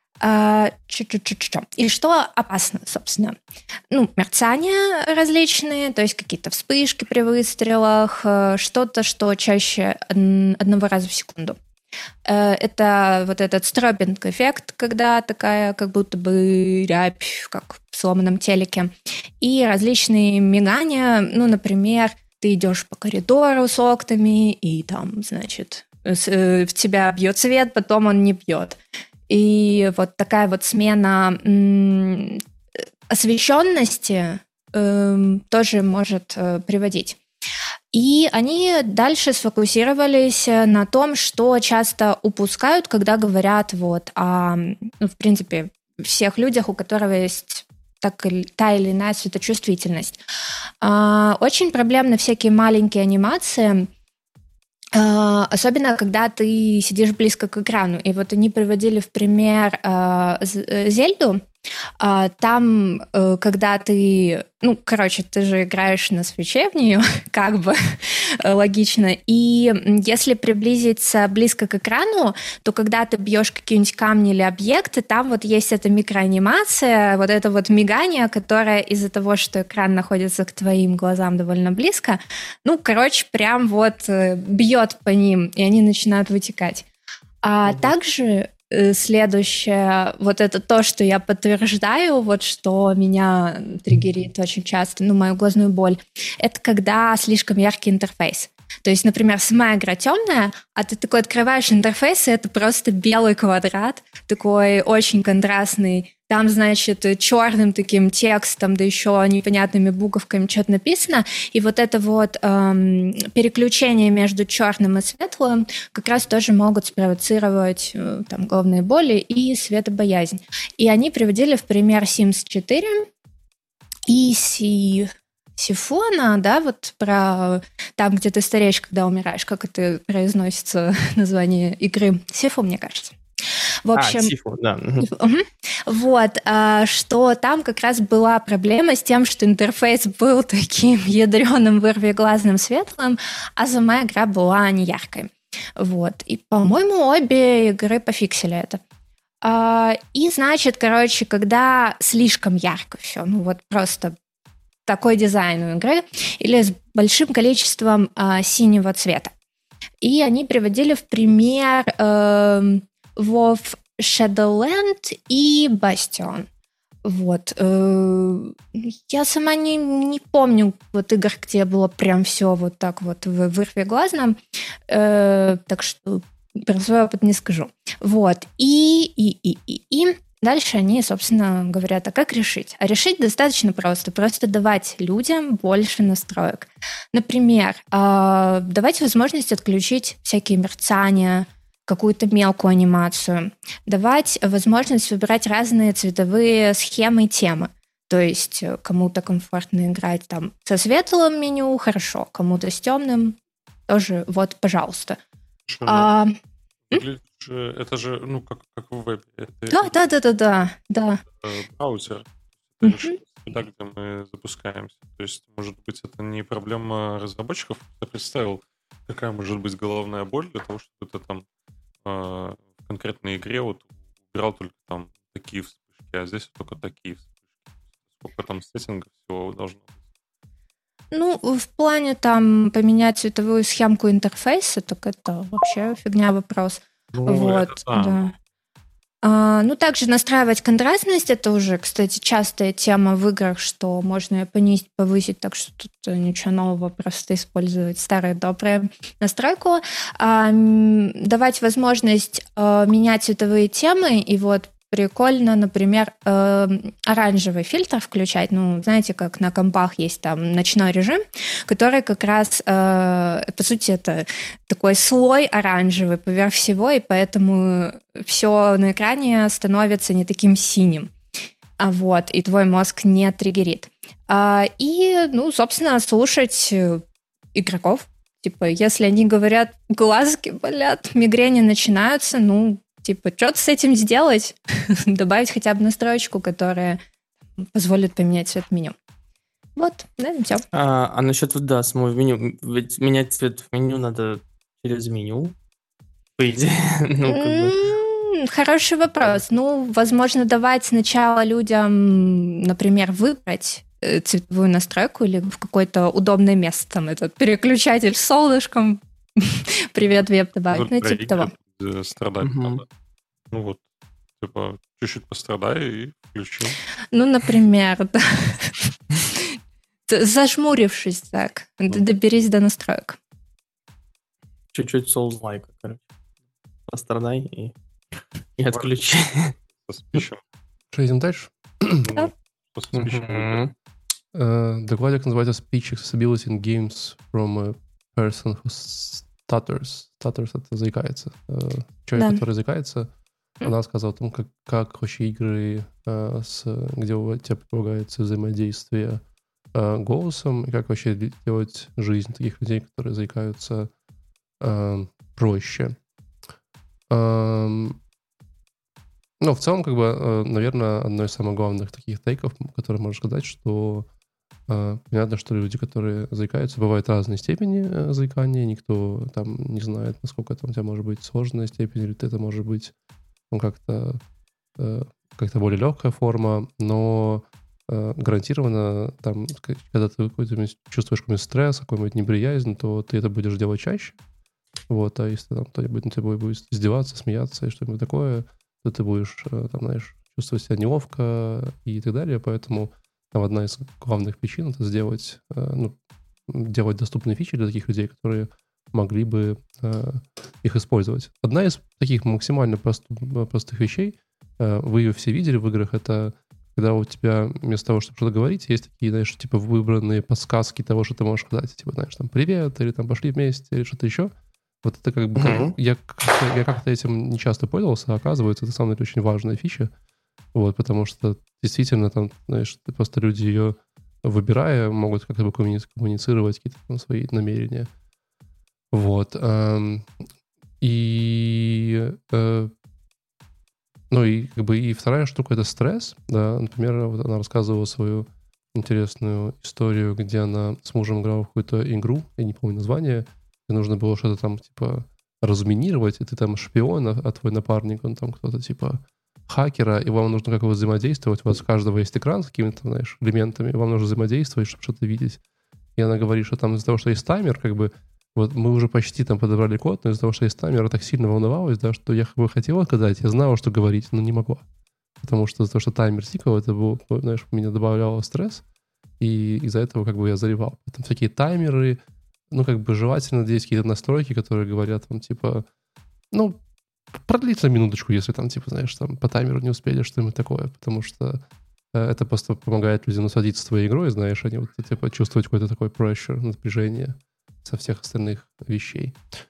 и что опасно, собственно? Мерцания различные, то есть какие-то вспышки при выстрелах, что-то, что чаще одного раза в секунду. Это вот этот стробинг-эффект, когда такая как будто бы рябь, как в сломанном телеке. И различные мигания, например, ты идешь по коридору с окнами, и там, значит, в тебя бьет свет, потом он не бьет. И вот такая вот смена освещенности тоже может приводить. И они дальше сфокусировались на том, что часто упускают, когда говорят в принципе, всех людях, у которых есть та или иная светочувствительность. Очень проблемны всякие маленькие анимации, особенно когда ты сидишь близко к экрану. И вот они приводили в пример Зельду. Там, когда ты... ты же играешь на свече в нее, как бы логично. И если приблизиться близко к экрану, то когда ты бьешь какие-нибудь камни или объекты, там вот есть эта микроанимация, вот это вот мигание, которое из-за того, что экран находится к твоим глазам довольно близко, прям вот бьет по ним, и они начинают вытекать. А также... Следующее, вот это то, что я подтверждаю, вот что меня триггерит очень часто, мою глазную боль, это когда слишком яркий интерфейс. То есть, например, сама игра темная, а ты такой открываешь интерфейс, и это просто белый квадрат, такой очень контрастный. Там, значит, черным таким текстом, да еще непонятными буковками что-то написано. И вот это вот переключение между черным и светлым как раз тоже могут спровоцировать головные боли и светобоязнь. И они приводили в пример Sims 4 и Сифона, да, вот про там, где ты стареешь, когда умираешь, как это произносится название игры. Сифу, мне кажется. В общем, Сифу, да. Вот, что там как раз была проблема с тем, что интерфейс был таким ядреным, вырвиглазным, светлым, а сама игра была не яркой. Вот. И, по-моему, обе игры пофиксили это. И, значит, когда слишком ярко все, просто такой дизайн у игры, или с большим количеством синего цвета. И они приводили в пример WoW Shadowland и Bastion. Вот. Я сама не помню игр, где было прям все вот так вот вырвиглазно, так что про свой опыт не скажу. Вот. И дальше они, собственно, говорят, а как решить? А решить достаточно просто. Просто давать людям больше настроек. Например, давать возможность отключить всякие мерцания, какую-то мелкую анимацию, давать возможность выбирать разные цветовые схемы и темы. То есть кому-то комфортно играть там со светлым меню, хорошо, кому-то с темным, тоже вот, пожалуйста. Это же, как в вебе. Да. Браузер. Это же среда, где мы запускаемся. То есть, может быть, это не проблема разработчиков. Я представил, какая может быть головная боль для того, чтобы ты там в конкретной игре убирал только там такие вспышки, а здесь только такие вспышки. Сколько там сеттингов всего должно быть? В плане там поменять цветовую схемку интерфейса, так это вообще фигня вопрос. Вот, да. Также настраивать контрастность, это уже, кстати, частая тема в играх, что можно ее понизить, повысить, так что тут ничего нового, просто использовать старую добрую настройку. Давать возможность менять цветовые темы, и вот прикольно, например, оранжевый фильтр включать. Ну, знаете, как на компах есть там ночной режим, который как раз, по сути, это такой слой оранжевый поверх всего, и поэтому все на экране становится не таким синим. Вот, и твой мозг не триггерит. И, ну, собственно, слушать игроков. Типа, если они говорят, глазки болят, мигрени начинаются, ну, типа, что-то с этим сделать, добавить хотя бы настроечку, которая позволит поменять цвет меню. Вот, на этом все. А насчет, да, самого меню, ведь менять цвет в меню надо через меню, по идее. Ну, как бы. Хороший вопрос. Ну, возможно, давать сначала людям, например, выбрать цветовую настройку или в какое-то удобное место, там, этот переключатель с солнышком, привет, веб добавить, ну, типа того. Страдать надо. Ну вот, типа, чуть-чуть пострадай и включи. Ну, например, да. Зажмурившись так, доберись до настроек. Чуть-чуть Souls-like, короче. Пострадай и отключи. Что, идем дальше? Да. Докладик называется Speech Accessibility in Games from a person who stutters. Stutters — это заикается. Человек, который заикается, она рассказывала о том, как вообще игры, где у тебя предполагается взаимодействие голосом, и как вообще делать жизнь таких людей, которые заикаются, проще. Ну, в целом, как бы, наверное, одно из самых главных таких тейков, которые можно сказать, что понятно, что люди, которые заикаются, бывают разной степени заикания, никто там не знает, насколько там у тебя может быть сложная степень, или это может быть как-то более легкая форма, но гарантированно там, когда ты чувствуешь какой-нибудь стресс, какую-нибудь неприязнь, то ты это будешь делать чаще. Вот, а если там кто-нибудь на тебя будет издеваться, смеяться и что-нибудь такое, то ты будешь, там, знаешь, чувствовать себя неловко и так далее. Поэтому там одна из главных причин — это сделать, делать доступные фичи для таких людей, которые могли бы их использовать. Одна из таких максимально простых вещей, вы ее все видели в играх, это когда у тебя вместо того, чтобы что-то говорить, есть такие, знаешь, типа выбранные подсказки того, что ты можешь сказать. Типа, знаешь, там, привет, или там, пошли вместе, или что-то еще. Вот это как бы... Я как-то этим не часто пользовался, а оказывается, это самая очень важная фича. Вот, потому что действительно там, знаешь, просто люди ее, выбирая, могут как-то бы коммуницировать какие-то там свои намерения. Вот. Ну и как бы и вторая штука — это стресс. Да. Например, вот она рассказывала свою интересную историю, где она с мужем играла в какую-то игру, я не помню название, где нужно было что-то там типа разминировать, и ты там шпион, а твой напарник, он там кто-то типа хакера, и вам нужно как-то взаимодействовать. У вас у каждого есть экран с какими-то, знаешь, элементами, и вам нужно взаимодействовать, чтобы что-то видеть. И она говорит, что там из-за того, что есть таймер, как бы, вот мы уже почти там подобрали код, но из-за того, что есть таймер, я так сильно волновалась, да, что я как бы хотела сказать, я знала, что говорить, но не могла. Потому что из-за того, что таймер тикал, это был, знаешь, меня добавляло стресс, и из-за этого как бы я заливал. Там всякие таймеры, ну, как бы желательно здесь какие-то настройки, которые говорят вам, типа, ну, продлится минуточку, если там, типа, знаешь, там по таймеру не успели, что-нибудь такое, потому что это просто помогает людям насладиться своей игрой, знаешь, они вот, типа, чувствовать какой-то такой pressure, напряжение со всех остальных вещей.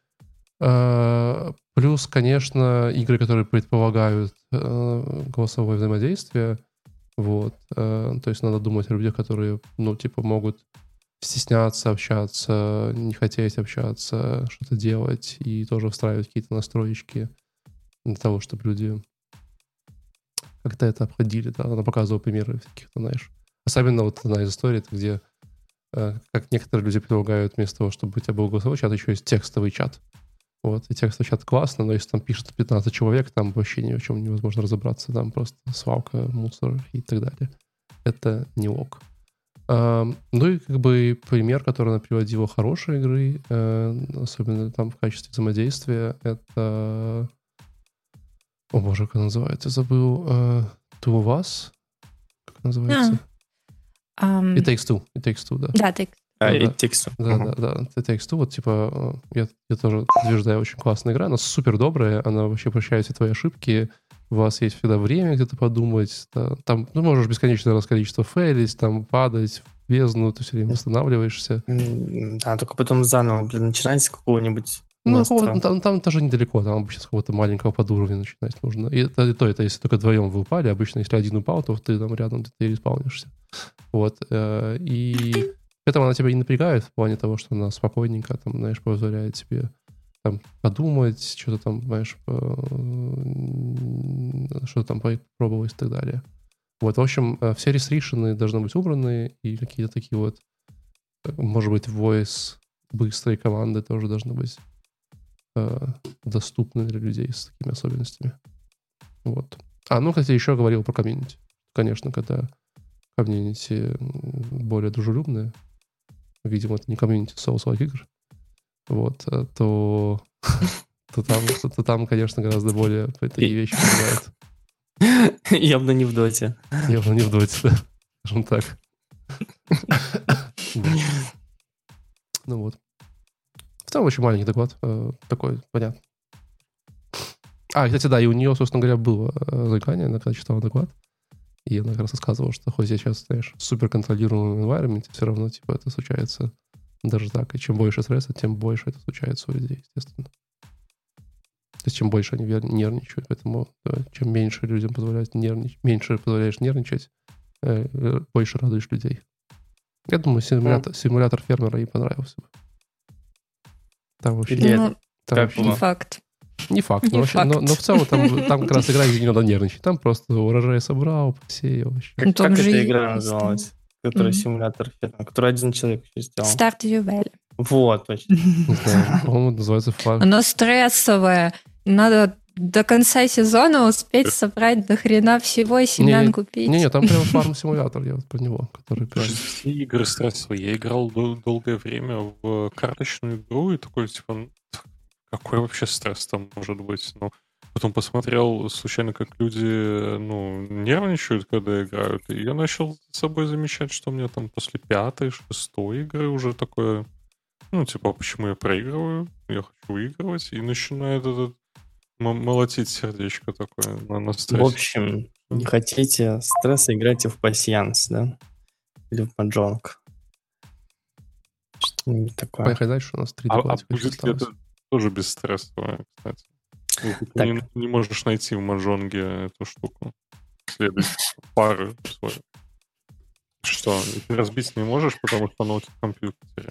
Плюс, конечно, игры, которые предполагают голосовое взаимодействие, вот, то есть надо думать о людях, которые, ну, типа, могут стесняться общаться, не хотеть общаться, что-то делать, и тоже встраивать какие-то настроечки для того, чтобы люди как-то это обходили. Да? Она показывала примеры всяких, знаешь. Особенно вот одна из историй, где как некоторые люди предлагают вместо того, чтобы у тебя был голосовой чат, еще есть текстовый чат. Вот, и текстовый чат классно, но если там пишет 15 человек, там вообще ни в чем невозможно разобраться, там просто свалка, мусор и так далее. Это не ок. Ну и как бы пример, который она приводила хорошей игры, особенно там в качестве взаимодействия, это... О боже, как называется? Забыл. Two of Us? Как называется? It Takes Two. It Takes Two, да. Да, It Takes Two. Да. It Takes Two. Вот типа, я тоже утверждаю, очень классная игра. Она супер добрая, она вообще прощает все твои ошибки. у вас есть всегда время где-то подумать, да, там, можешь бесконечное количество фейлить, там, падать в бездну, ты все время восстанавливаешься. Да, только потом заново, начинать с какого-нибудь там тоже недалеко, там обычно с какого-то маленького подуровня начинать нужно. И это если только вдвоем вы упали, обычно если один упал, то ты там рядом, ты респаунишься. Вот, и поэтому она тебя не напрягает в плане того, что она спокойненько, там, знаешь, позволяет тебе там подумать, что-то там, знаешь, что-то там попробовать и так далее. Вот, в общем, все рестрикшены должны быть убраны, и какие-то такие вот, может быть, voice, быстрые команды тоже должны быть доступны для людей с такими особенностями. Вот. Кстати, еще говорил про комьюнити. Конечно, когда комьюнити более дружелюбное, видимо, это не комьюнити соусовых игр, вот, то там, конечно, гораздо более такие вещи бывают. Явно не в доте. Явно не в доте, да. Скажем так. Ну вот. В целом очень маленький доклад. Такой, понятно. Кстати, да, и у нее, собственно говоря, было заикание, она когда читала доклад, и она как раз рассказывала, что хоть сейчас, знаешь, в суперконтролируемом environment, все равно, типа, это случается даже так. И чем больше стресса, тем больше это случается у людей, естественно. То есть, чем больше они нервничают. Поэтому чем меньше людям позволяют нервничать, меньше позволяешь нервничать, больше радуешь людей. Я думаю, симулятор фермера ей понравился бы. Там вообще... Не факт. Не факт, но в целом там как раз игра, где не надо нервничать. Там просто урожай собрал, посеял. Как эта игра называлась? Которая симулятор фермера, который один человек еще сделал. Stardew Valley. Вот, точно. Не знаю, по-моему, называется фарм. Оно стрессовое. Надо до конца сезона успеть собрать до хрена всего и семян купить. Не, там прям фарм-симулятор, я вот про него, который прям... Все игры стрессовые. Я играл долгое время в карточную игру и такой, типа, какой вообще стресс там может быть? Потом посмотрел случайно, как люди, нервничают, когда играют, и я начал с собой замечать, что у меня там после 5-й, 6-й игры уже такое, почему я проигрываю, я хочу выигрывать, и начинает этот молотить сердечко такое на стрессе. В общем, не хотите стресса, играйте в пасьянс, да? Или в маджонг. Что-нибудь такое. Поехали дальше, у нас 3 докладика будет ли это тоже бесстрессовое, кстати? Ты не можешь найти в маджонге эту штуку. Следующую пары свою. Что, ты разбить не можешь, потому что она у тебя в компьютере?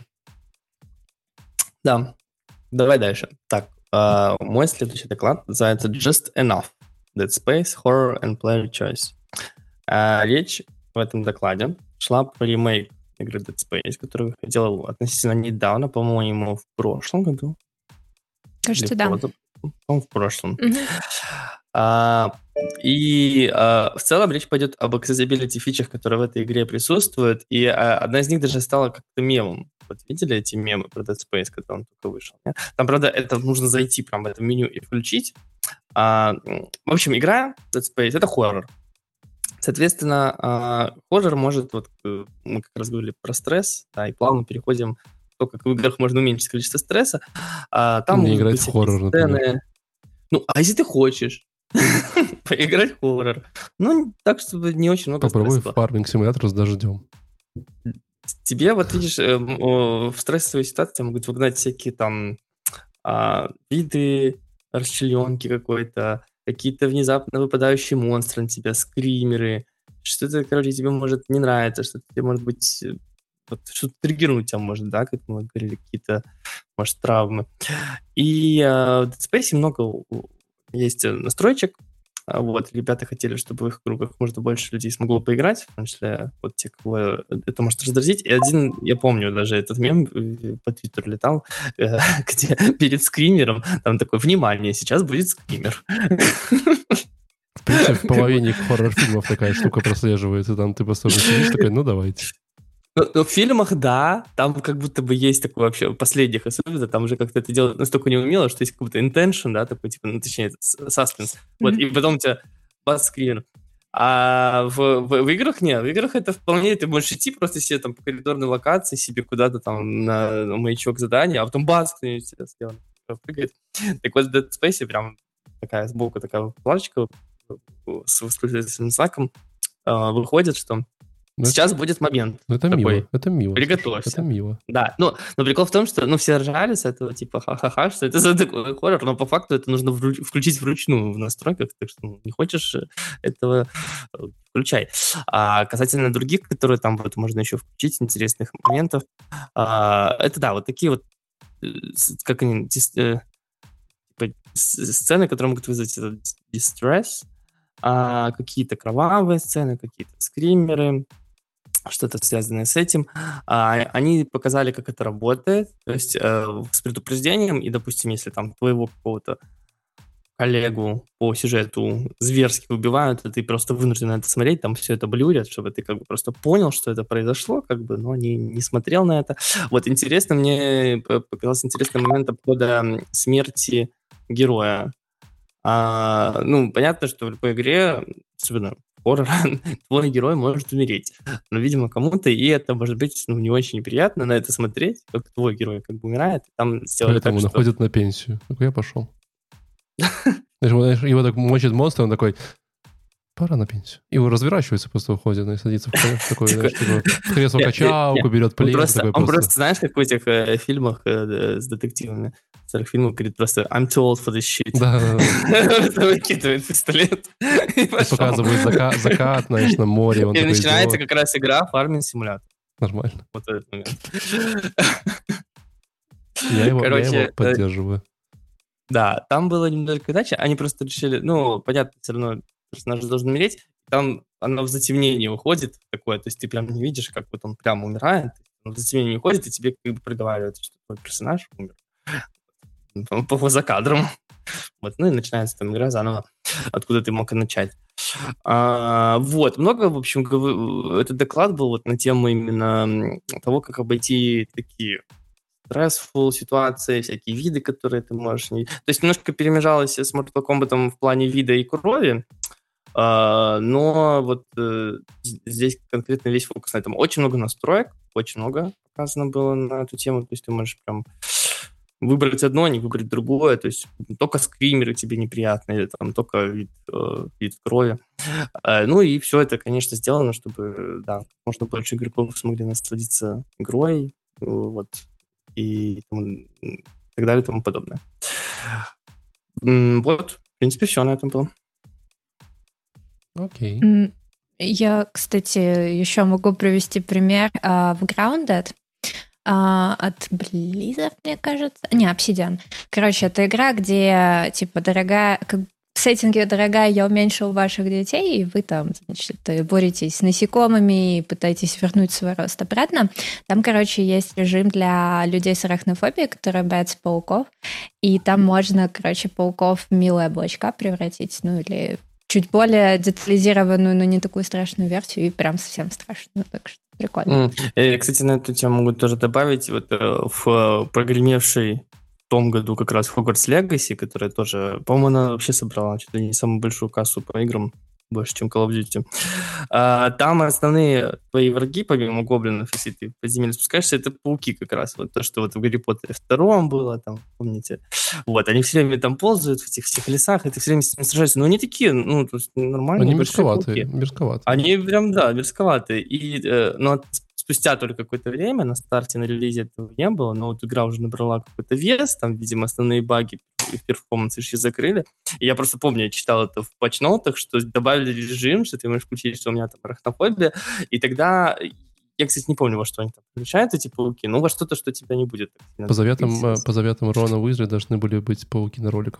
Да. Давай дальше. Так, мой следующий доклад называется Just Enough. Dead Space, Horror and Player Choice. Речь в этом докладе шла про ремейк игры Dead Space, который выходил относительно недавно, по-моему, в прошлом году. Кажется, да. В прошлом. И в целом речь пойдет об accessibility фичах, которые в этой игре присутствуют, и одна из них даже стала как-то мемом. Вот видели эти мемы про Dead Space, когда он только вышел? Нет? Там, правда, это нужно зайти прямо в это меню и включить. В общем, игра Dead Space — это хоррор. Соответственно, хоррор может, вот мы как раз говорили про стресс, да, и плавно переходим к тому, как в играх можно уменьшить количество стресса. Там не играть в хоррор, например. А если ты хочешь поиграть в хоррор? Так, чтобы не очень много стресса. Попробуй фарминг-симулятор с дождем. Тебе, вот видишь, в стрессовой ситуации могут выгнать всякие там виды расчленки какой-то, какие-то внезапно выпадающие монстры на тебя, скримеры. Что-то, тебе может не нравиться, что-то тебе может быть... что-то триггернуть тебя может, да, как мы говорили, какие-то, может, травмы. И в Dead Space много есть настроечек. Ребята хотели, чтобы в их игру как можно больше людей смогло поиграть, в том числе вот те, кого это может раздразнить. И один, я помню даже этот мем по Твиттеру летал, где перед скримером там такое: внимание, сейчас будет скример. В принципе, в половине хоррор-фильмов такая штука прослеживается, и там ты просто сидишь такой, давайте. В фильмах, да, там как будто бы есть такое вообще, в последних особенно, там уже как-то это делают настолько неумело, что есть какой-то intention, да, такой, типа, точнее, suspense. И потом у тебя бас-скрин. А в играх нет, в играх это вполне, ты можешь идти просто себе там по коридорной локации, себе куда-то там на маячок задания, а потом бас, кто-нибудь тебя прыгает. Так вот в Dead Space прям такая сбоку такая плашечка с восклицательным знаком, выходит, что сейчас будет момент. Это такой, мило, это мило. Приготовься. Это мило. Да, но прикол в том, что все ржали с этого, типа, ха-ха-ха, что это за такой хоррор, но по факту это нужно включить вручную в настройках, так что не хочешь этого, включай. А касательно других, которые там вот можно еще включить, интересных моментов, это да, вот такие вот, как они, сцены, которые могут вызвать этот дистресс, какие-то кровавые сцены, какие-то скримеры, что-то связанное с этим. Они показали, как это работает, то есть с предупреждением, и, допустим, если там твоего какого-то коллегу по сюжету зверски убивают, то ты просто вынужден это смотреть, там все это блюрят, чтобы ты как бы просто понял, что это произошло, как бы, но не смотрел на это. Вот интересно, мне показался интересный момент по поводу смерти героя. Понятно, что в любой игре, особенно хоррор, твой герой может умереть. Но, видимо, кому-то и это может быть не очень приятно на это смотреть, как твой герой как бы умирает. Там сделали Поэтому так, находят на пенсию. Такой, я пошел. Его так мочит монстр, он такой, пора на пенсию. Его разворачивается, просто уходит, и садится в такой, в кресло-качалку, берет плед. Он просто, знаешь, как в этих фильмах с детективами, старых фильмах, говорит просто I'm too old for this shit. Да. Выкидывает пистолет. И показывает закат, знаешь, на море. И начинается как раз игра Farming Simulator. Нормально. Вот этот момент. Я его поддерживаю. Да, там было немножко иначе. Они просто решили, понятно, все равно персонаж должен умереть. Там оно в затемнение уходит такое, то есть ты прям не видишь, как вот он прям умирает. Он в затемнение уходит, и тебе как бы проговаривают, что твой персонаж умер. За кадром. Вот, и начинается там игра заново, откуда ты мог начать. Много, в общем, этот доклад был вот на тему именно того, как обойти такие stressful ситуации, всякие виды, которые ты можешь... То есть немножко перемежалось с Mortal Kombat в плане вида и крови, но вот здесь конкретно весь фокус на этом. Очень много настроек, очень много показано было на эту тему, то есть ты можешь прям выбрать одно, а не выбрать другое, то есть только скримеры тебе неприятны, или там только вид крови. И все это, конечно, сделано, чтобы, да, можно больше игроков смогли насладиться игрой, вот, и так далее и тому подобное. Вот, в принципе, все на этом было. Окей. Я, кстати, еще могу привести пример в Grounded от Blizzard, мне кажется. Не, Obsidian. Короче, это игра, где, типа, дорогая... В сеттинге «Дорогая, я уменьшил ваших детей», и вы там, значит, боретесь с насекомыми и пытаетесь вернуть свой рост обратно. Там, короче, есть режим для людей с арахнофобией, которые боятся пауков, и там можно, короче, пауков в милые облачка превратить, или чуть более детализированную, но не такую страшную версию, и прям совсем страшную, так что прикольно. Кстати, на эту тему могу тоже добавить, вот в прогремевшей в том году как раз Hogwarts Legacy, которая тоже, по-моему, она вообще собрала чуть ли не самую большую кассу по играм, больше, чем Call of Duty. Там основные твои враги, помимо гоблинов, если ты в подземелье спускаешься, это пауки как раз. Вот то, что вот в Гарри Поттере 2 было, там, помните? Вот, они все время там ползают в этих всех лесах, и ты все время с ними сражаешься. Но они такие, то есть нормальные. Они мерзковатые. Они прям, да, мерзковатые. Но спустя только какое-то время, на старте, на релизе этого не было, но вот игра уже набрала какой-то вес, там, видимо, основные баги в перформансе еще закрыли. И я просто помню, я читал это в патчнотах, что добавили режим, что ты можешь включить, что у меня там арахнофобия, и тогда... Я, кстати, не помню, во что они там включают, эти пауки, но во что-то, что тебя не будет. По заветам Рона Уизли должны были быть пауки на роликах.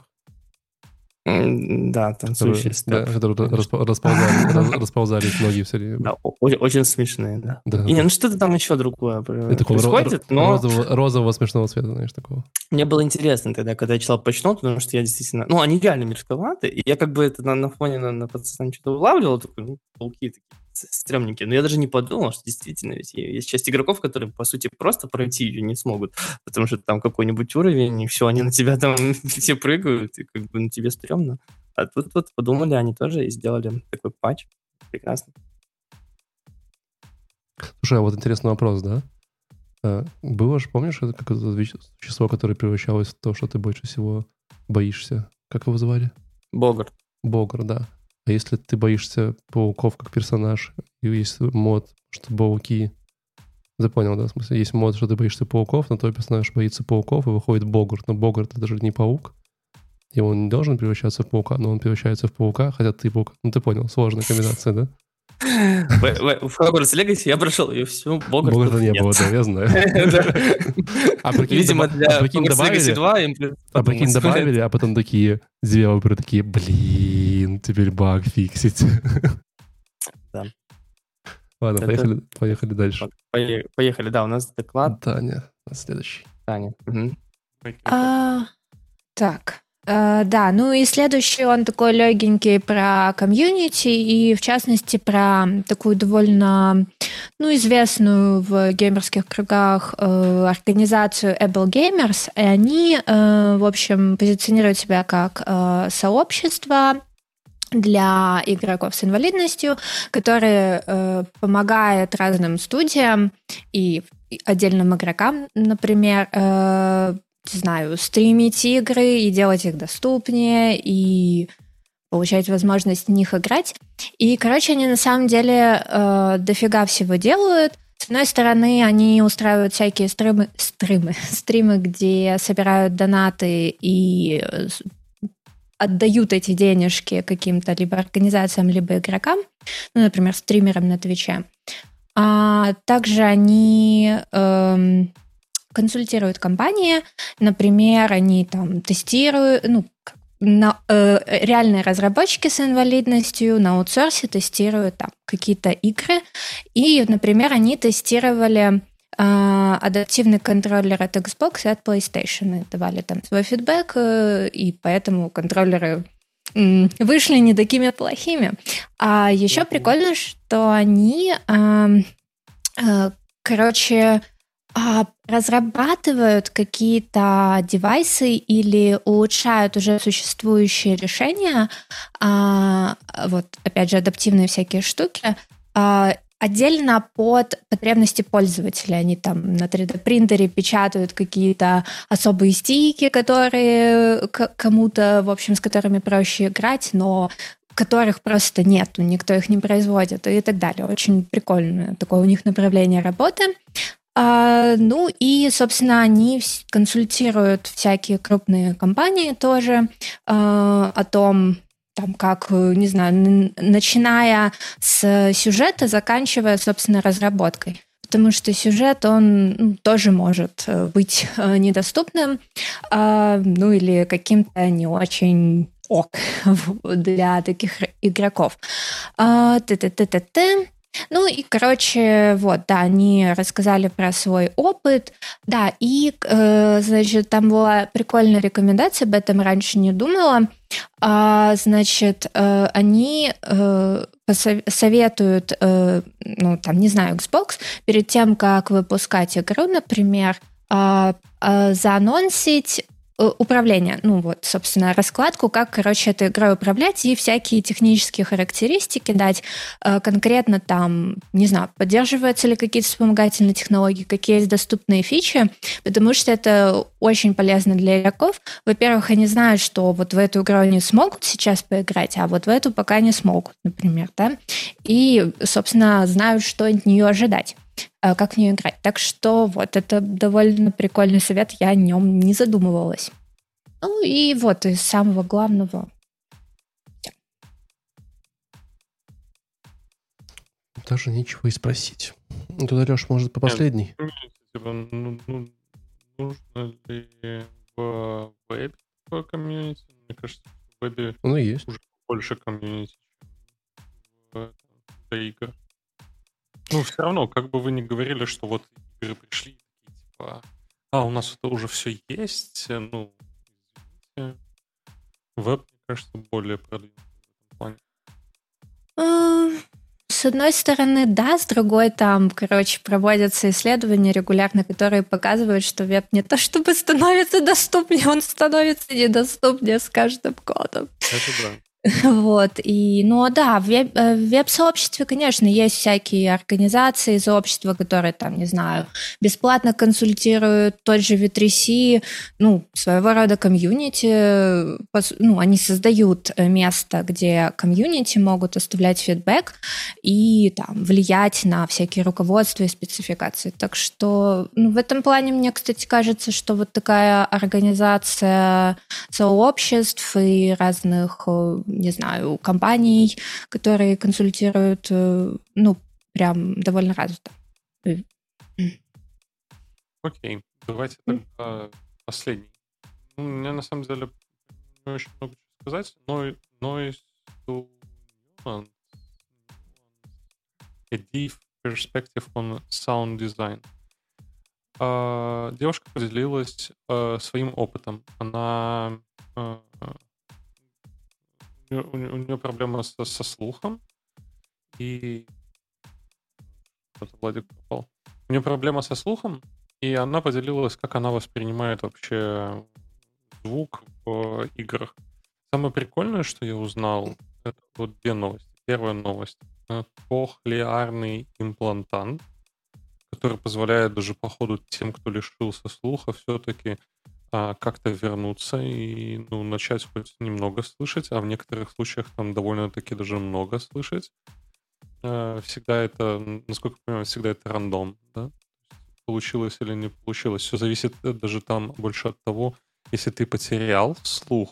Да, танцующие стражи. Да, расползались ноги все время. Да, очень смешные, да. И что-то там еще другое происходит, но... Розового смешного цвета, знаешь, такого. Мне было интересно тогда, когда я читал патчнот, потому что я действительно... они реально мерзковаты, и я как бы это на фоне на подсознании что-то улавливал, такой, пауки такие стрёмненькие. Но я даже не подумал, что действительно ведь есть часть игроков, которые, по сути, просто пройти ее не смогут, потому что там какой-нибудь уровень, и все, они на тебя там все прыгают, и как бы на тебе стрёмно. А тут подумали они тоже и сделали такой патч. Прекрасно. Слушай, а вот интересный вопрос, да? Было же, помнишь, какое-то существо, которое превращалось в то, что ты больше всего боишься? Как его звали? Богарт. Богар, да. А если ты боишься пауков как персонаж, и есть мод, что пауки... Ты понял, да? В смысле, есть мод, что ты боишься пауков, но твой персонаж боится пауков, и выходит Богарт. Но Богарт — это же не паук. И он не должен превращаться в паука, но он превращается в паука, хотя ты паук. Ну, ты понял, сложная комбинация, да? В Хогвартс Легаси я прошел, и все, Богарта не было, да, я знаю. Видимо, для Хогвартс Легаси 2 им... А прикинь, добавили, а потом такие девелоперы такие, блин, теперь баг фиксить. Да. Ладно, поехали дальше. Поехали, да, у нас доклад. Таня, следующий. Таня. Так, да, ну и следующий он такой легенький про комьюнити и, в частности, про такую довольно, известную в геймерских кругах организацию Able Gamers. И они, в общем, позиционируют себя как сообщество для игроков с инвалидностью, которые помогают разным студиям и отдельным игрокам, например, не знаю, стримить игры и делать их доступнее, и получать возможность в них играть. И, короче, они на самом деле дофига всего делают. С одной стороны, они устраивают всякие стримы, где собирают донаты и отдают эти денежки каким-то либо организациям, либо игрокам, например, стримерам на Твиче. А также они консультируют компании, например, они там тестируют, реальные разработчики с инвалидностью на аутсорсе тестируют там какие-то игры, и, например, они тестировали адаптивный контроллер от Xbox и от PlayStation, и давали там свой фидбэк, и поэтому контроллеры вышли не такими плохими. А еще прикольно, что они, разрабатывают какие-то девайсы или улучшают уже существующие решения, вот, опять же, адаптивные всякие штуки, отдельно под потребности пользователя. Они там на 3D-принтере печатают какие-то особые стики, которые кому-то, в общем, с которыми проще играть, но которых просто нет, никто их не производит и так далее. Очень прикольное такое у них направление работы. Ну и, собственно, они консультируют всякие крупные компании тоже о том, там, как, не знаю, начиная с сюжета, заканчивая, собственно, разработкой. Потому что сюжет, он тоже может быть недоступным, или каким-то не очень для таких игроков. Ну и, короче, вот, да, они рассказали про свой опыт, да, и, значит, там была прикольная рекомендация, об этом раньше не думала, значит, они советуют, не знаю, Xbox, перед тем, как выпускать игру, например, заанонсить управление, собственно, раскладку, как, этой игрой управлять и всякие технические характеристики дать, конкретно там, не знаю, поддерживаются ли какие-то вспомогательные технологии, какие есть доступные фичи, потому что это очень полезно для игроков. Во-первых, они знают, что вот в эту игру они смогут сейчас поиграть, а вот в эту пока не смогут, например, да, и, собственно, знают, что от нее ожидать, как в нее играть. Так что вот, это довольно прикольный совет, я о нем не задумывалась. Ну и вот, из самого главного. Даже нечего и спросить. Туда, Леш, может, по последней? Нужно ли в вебе комьюнити? Мне кажется, в вебе есть. Уже больше комьюнити, чем для игр. Все равно, как бы вы ни говорили, что вот игры пришли, типа, у нас это уже все есть, извините. Веб, мне кажется, более продвинутый в этом плане. С одной стороны, да, с другой там, проводятся исследования регулярно, которые показывают, что веб не то чтобы становится доступнее, он становится недоступнее с каждым годом. Это да. Вот, и, ну да, в веб-сообществе, конечно, есть всякие организации, сообщества, которые, там, не знаю, бесплатно консультируют, тот же V3C, ну, своего рода комьюнити, ну, они создают место, где комьюнити могут оставлять фидбэк и, там, влиять на всякие руководства и спецификации. Так что, ну, в этом плане мне, кстати, кажется, что вот такая организация сообществ и разных, не знаю, компаний, которые консультируют, ну, прям довольно развито. Окей, давайте тогда последний. У меня, на самом деле, не очень много чего сказать, но Noise to Nuance, a deep perspective on sound design. Девушка поделилась своим опытом. Она... У нее проблема со слухом, и... Кто-то Владик попал. У нее проблема со слухом, и она поделилась, как она воспринимает вообще звук в играх. Самое прикольное, что я узнал, это вот две новости. Первая новость. Кохлеарный имплантант, который позволяет даже по ходу тем, кто лишился слуха, все-таки как-то вернуться и начать хоть немного слышать, а в некоторых случаях там довольно-таки даже много слышать. Всегда это, насколько я понимаю, всегда это рандом, да? Получилось или не получилось. Все зависит даже там больше от того, если ты потерял слух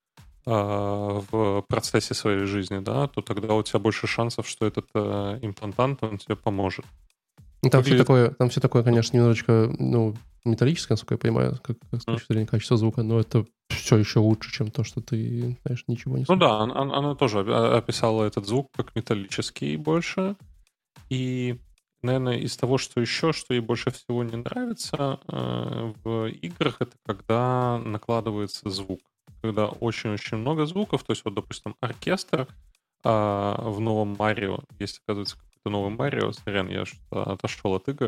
в процессе своей жизни, да, то тогда у тебя больше шансов, что этот имплантант, он тебе поможет. Там все такое, конечно, немножечко, металлическое, насколько я понимаю, как с точки зрения качества звука, но это все еще лучше, чем то, что ты, знаешь, ничего не слышишь. Ну да, она тоже описала этот звук как металлический больше. И, наверное, из того, что ей больше всего не нравится в играх, это когда накладывается звук. Когда очень-очень много звуков, то есть вот, допустим, оркестр в новом Марио, есть, оказывается, какой-то новый Марио, сорян, я что-то отошел от игр,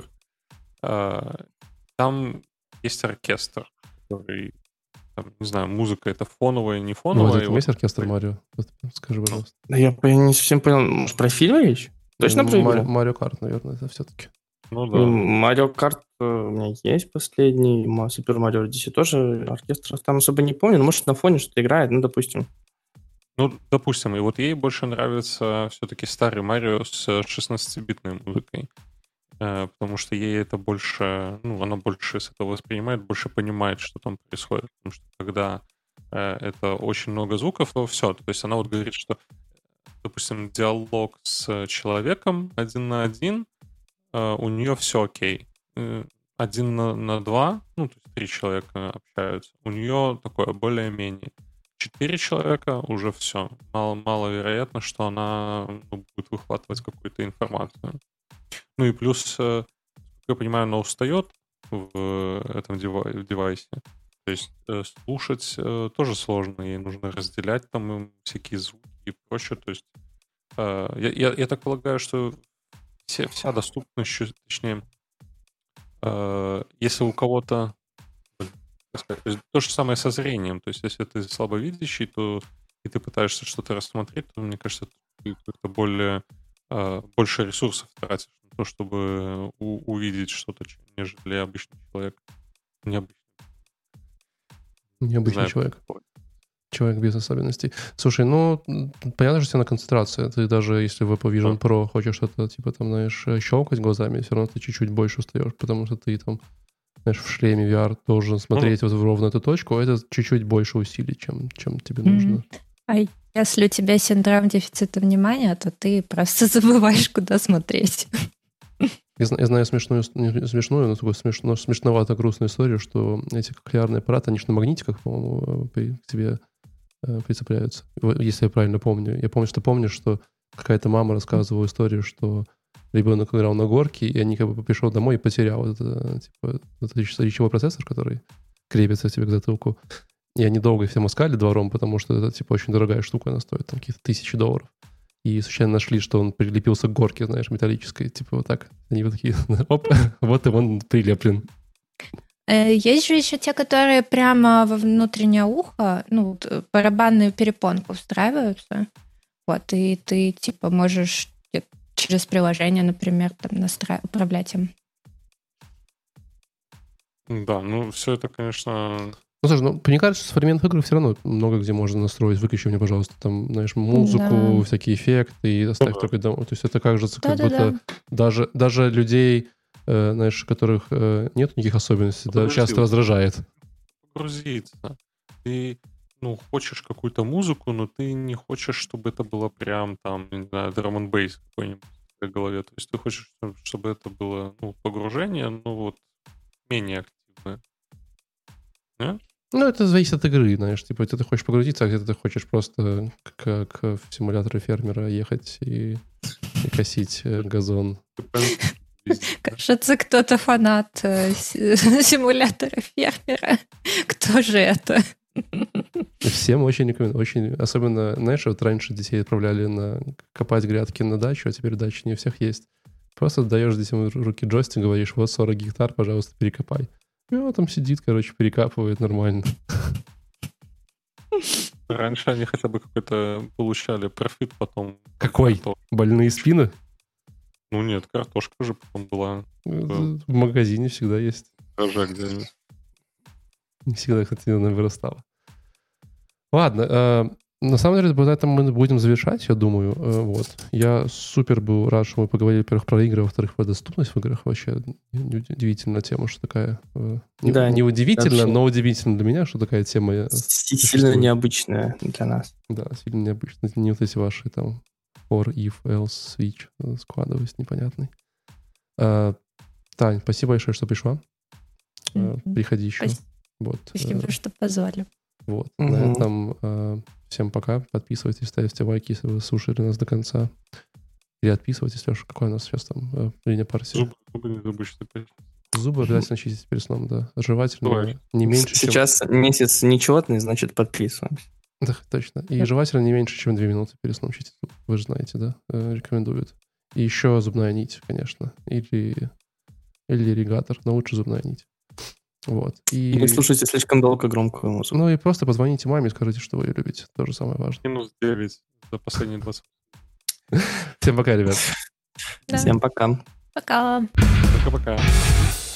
там есть оркестр, который, там, не знаю, музыка это фоновая, не фоновая. Ну, это есть оркестр Марио? Скажи, пожалуйста. Я не совсем понял, может, про фильм речь? Точно про игру? Марио Карт, наверное, это все-таки. Ну да. Марио Карт у меня есть последний, Супер Марио Одиссей тоже, оркестр там особо не помню, но может на фоне что-то играет, допустим. Допустим, и вот ей больше нравится все-таки старый Марио с 16-битной музыкой, потому что ей это больше, она больше с этого воспринимает, больше понимает, что там происходит, потому что когда это очень много звуков, то все, то есть она вот говорит, что, допустим, диалог с человеком 1 на 1, у нее все окей. 1 на 2, то есть 3 человека общаются, у нее такое более-менее. 4 человека уже все. Маловероятно, что она будет выхватывать какую-то информацию. Ну и плюс, как я понимаю, она устает в этом девайсе. То есть слушать тоже сложно, ей нужно разделять там всякие звуки и прочее. То есть я так полагаю, что вся доступность, точнее, если у кого-то то есть то же самое со зрением. То есть если ты слабовидящий, то и ты пытаешься что-то рассмотреть, то, мне кажется, ты как-то больше ресурсов тратишь на то, чтобы увидеть что-то, нежели обычный человек. Необычный человек. Человек без особенностей. Слушай, понятно, что у тебя на концентрация. Ты даже если в Apple Vision Pro хочешь что-то, типа, там, знаешь, щелкать глазами, все равно ты чуть-чуть больше устаешь, потому что ты там, знаешь, в шлеме VR должен смотреть вот в ровно эту точку, а это чуть-чуть больше усилий, чем тебе нужно. А если у тебя синдром дефицита внимания, то ты просто забываешь, куда смотреть. Я знаю смешную, но такую смешновато-грустную историю, что эти кохлеарные аппараты, они же на магнитиках, по-моему, к тебе прицепляются, если я правильно помню. Я помню, что какая-то мама рассказывала историю, что ребенок играл на горке, и они как бы пришел домой и потерял этот речевой процессор, который крепится тебе к затылку. И они долго всем искали двором, потому что это типа очень дорогая штука, она стоит там каких-то $1000. И случайно нашли, что он прилепился к горке, знаешь, металлической. Типа вот так. Они вот такие, оп, вот и он прилеплен. Есть же еще те, которые прямо во внутреннее ухо, ну, барабанную перепонку встраиваются. Вот, и ты, типа, можешь через приложение, например, там, управлять им. Да, ну, все это, конечно... Ну, слушай, мне кажется, что в современных играх все равно много где можно настроить. Выключи мне, пожалуйста, там, знаешь, музыку, всякие эффекты, и оставь только дома. То есть это кажется, как будто даже людей, знаешь, у которых нет никаких особенностей, да, часто раздражает. Погрузиться. Ты, хочешь какую-то музыку, но ты не хочешь, чтобы это было прям там, не знаю, drum and bass какой-нибудь в голове. То есть ты хочешь, чтобы это было, погружение, менее активное. Нет? Ну, это зависит от игры, знаешь. Типа, где-то ты хочешь погрузиться, а где-то ты хочешь просто как в симуляторе фермера ехать и косить газон. Кажется, кто-то фанат симулятора фермера. Кто же это? Всем очень рекомендую. Очень, особенно, знаешь, вот раньше детей отправляли копать грядки на дачу, а теперь дачи не у всех есть. Просто даешь детям в руки джойстик, говоришь, вот 40 гектар, пожалуйста, перекопай. И он там сидит, перекапывает нормально. Раньше они хотя бы какой-то получали профит потом. Какой? Больные спины? Ну нет, картошка же потом была. В магазине всегда есть. Где-нибудь. Не всегда, кстати, она вырастала. Ладно, на самом деле, на этом мы будем завершать, я думаю. Вот. Я супер был рад, что мы поговорили, во-первых, про игры, во-вторых, про доступность в играх. Вообще удивительная тема, что такая... не удивительно, но удивительно для меня, что такая тема... Сильно необычная для нас. Да, сильно необычная. Не вот эти ваши там for, if, else, switch складываясь непонятный. Тань, спасибо большое, что пришла. Приходи еще. Спасибо, что позвали. Вот. На этом всем пока. Подписывайтесь, ставьте лайки, если вы слушали нас до конца. Или отписывайтесь, Леша, какая у нас сейчас там линия партии. Зубы не забудьте. Зубы обязательно чистить перед сном, да. Жевательно не меньше, Сейчас месяц нечетный, значит, подписываемся. Да, точно. И жевательно не меньше, чем 2 минуты перед сном чистить зубы. Вы же знаете, да? Рекомендуют. И еще зубная нить, конечно. Или ирригатор, но лучше зубная нить. Вот. И не слушайте слишком долго громкую музыку. Ну и просто позвоните маме и скажите, что вы ее любите. Тоже самое важное. -9 за последние 20. Всем пока, ребят. Всем пока. Пока. Пока-пока.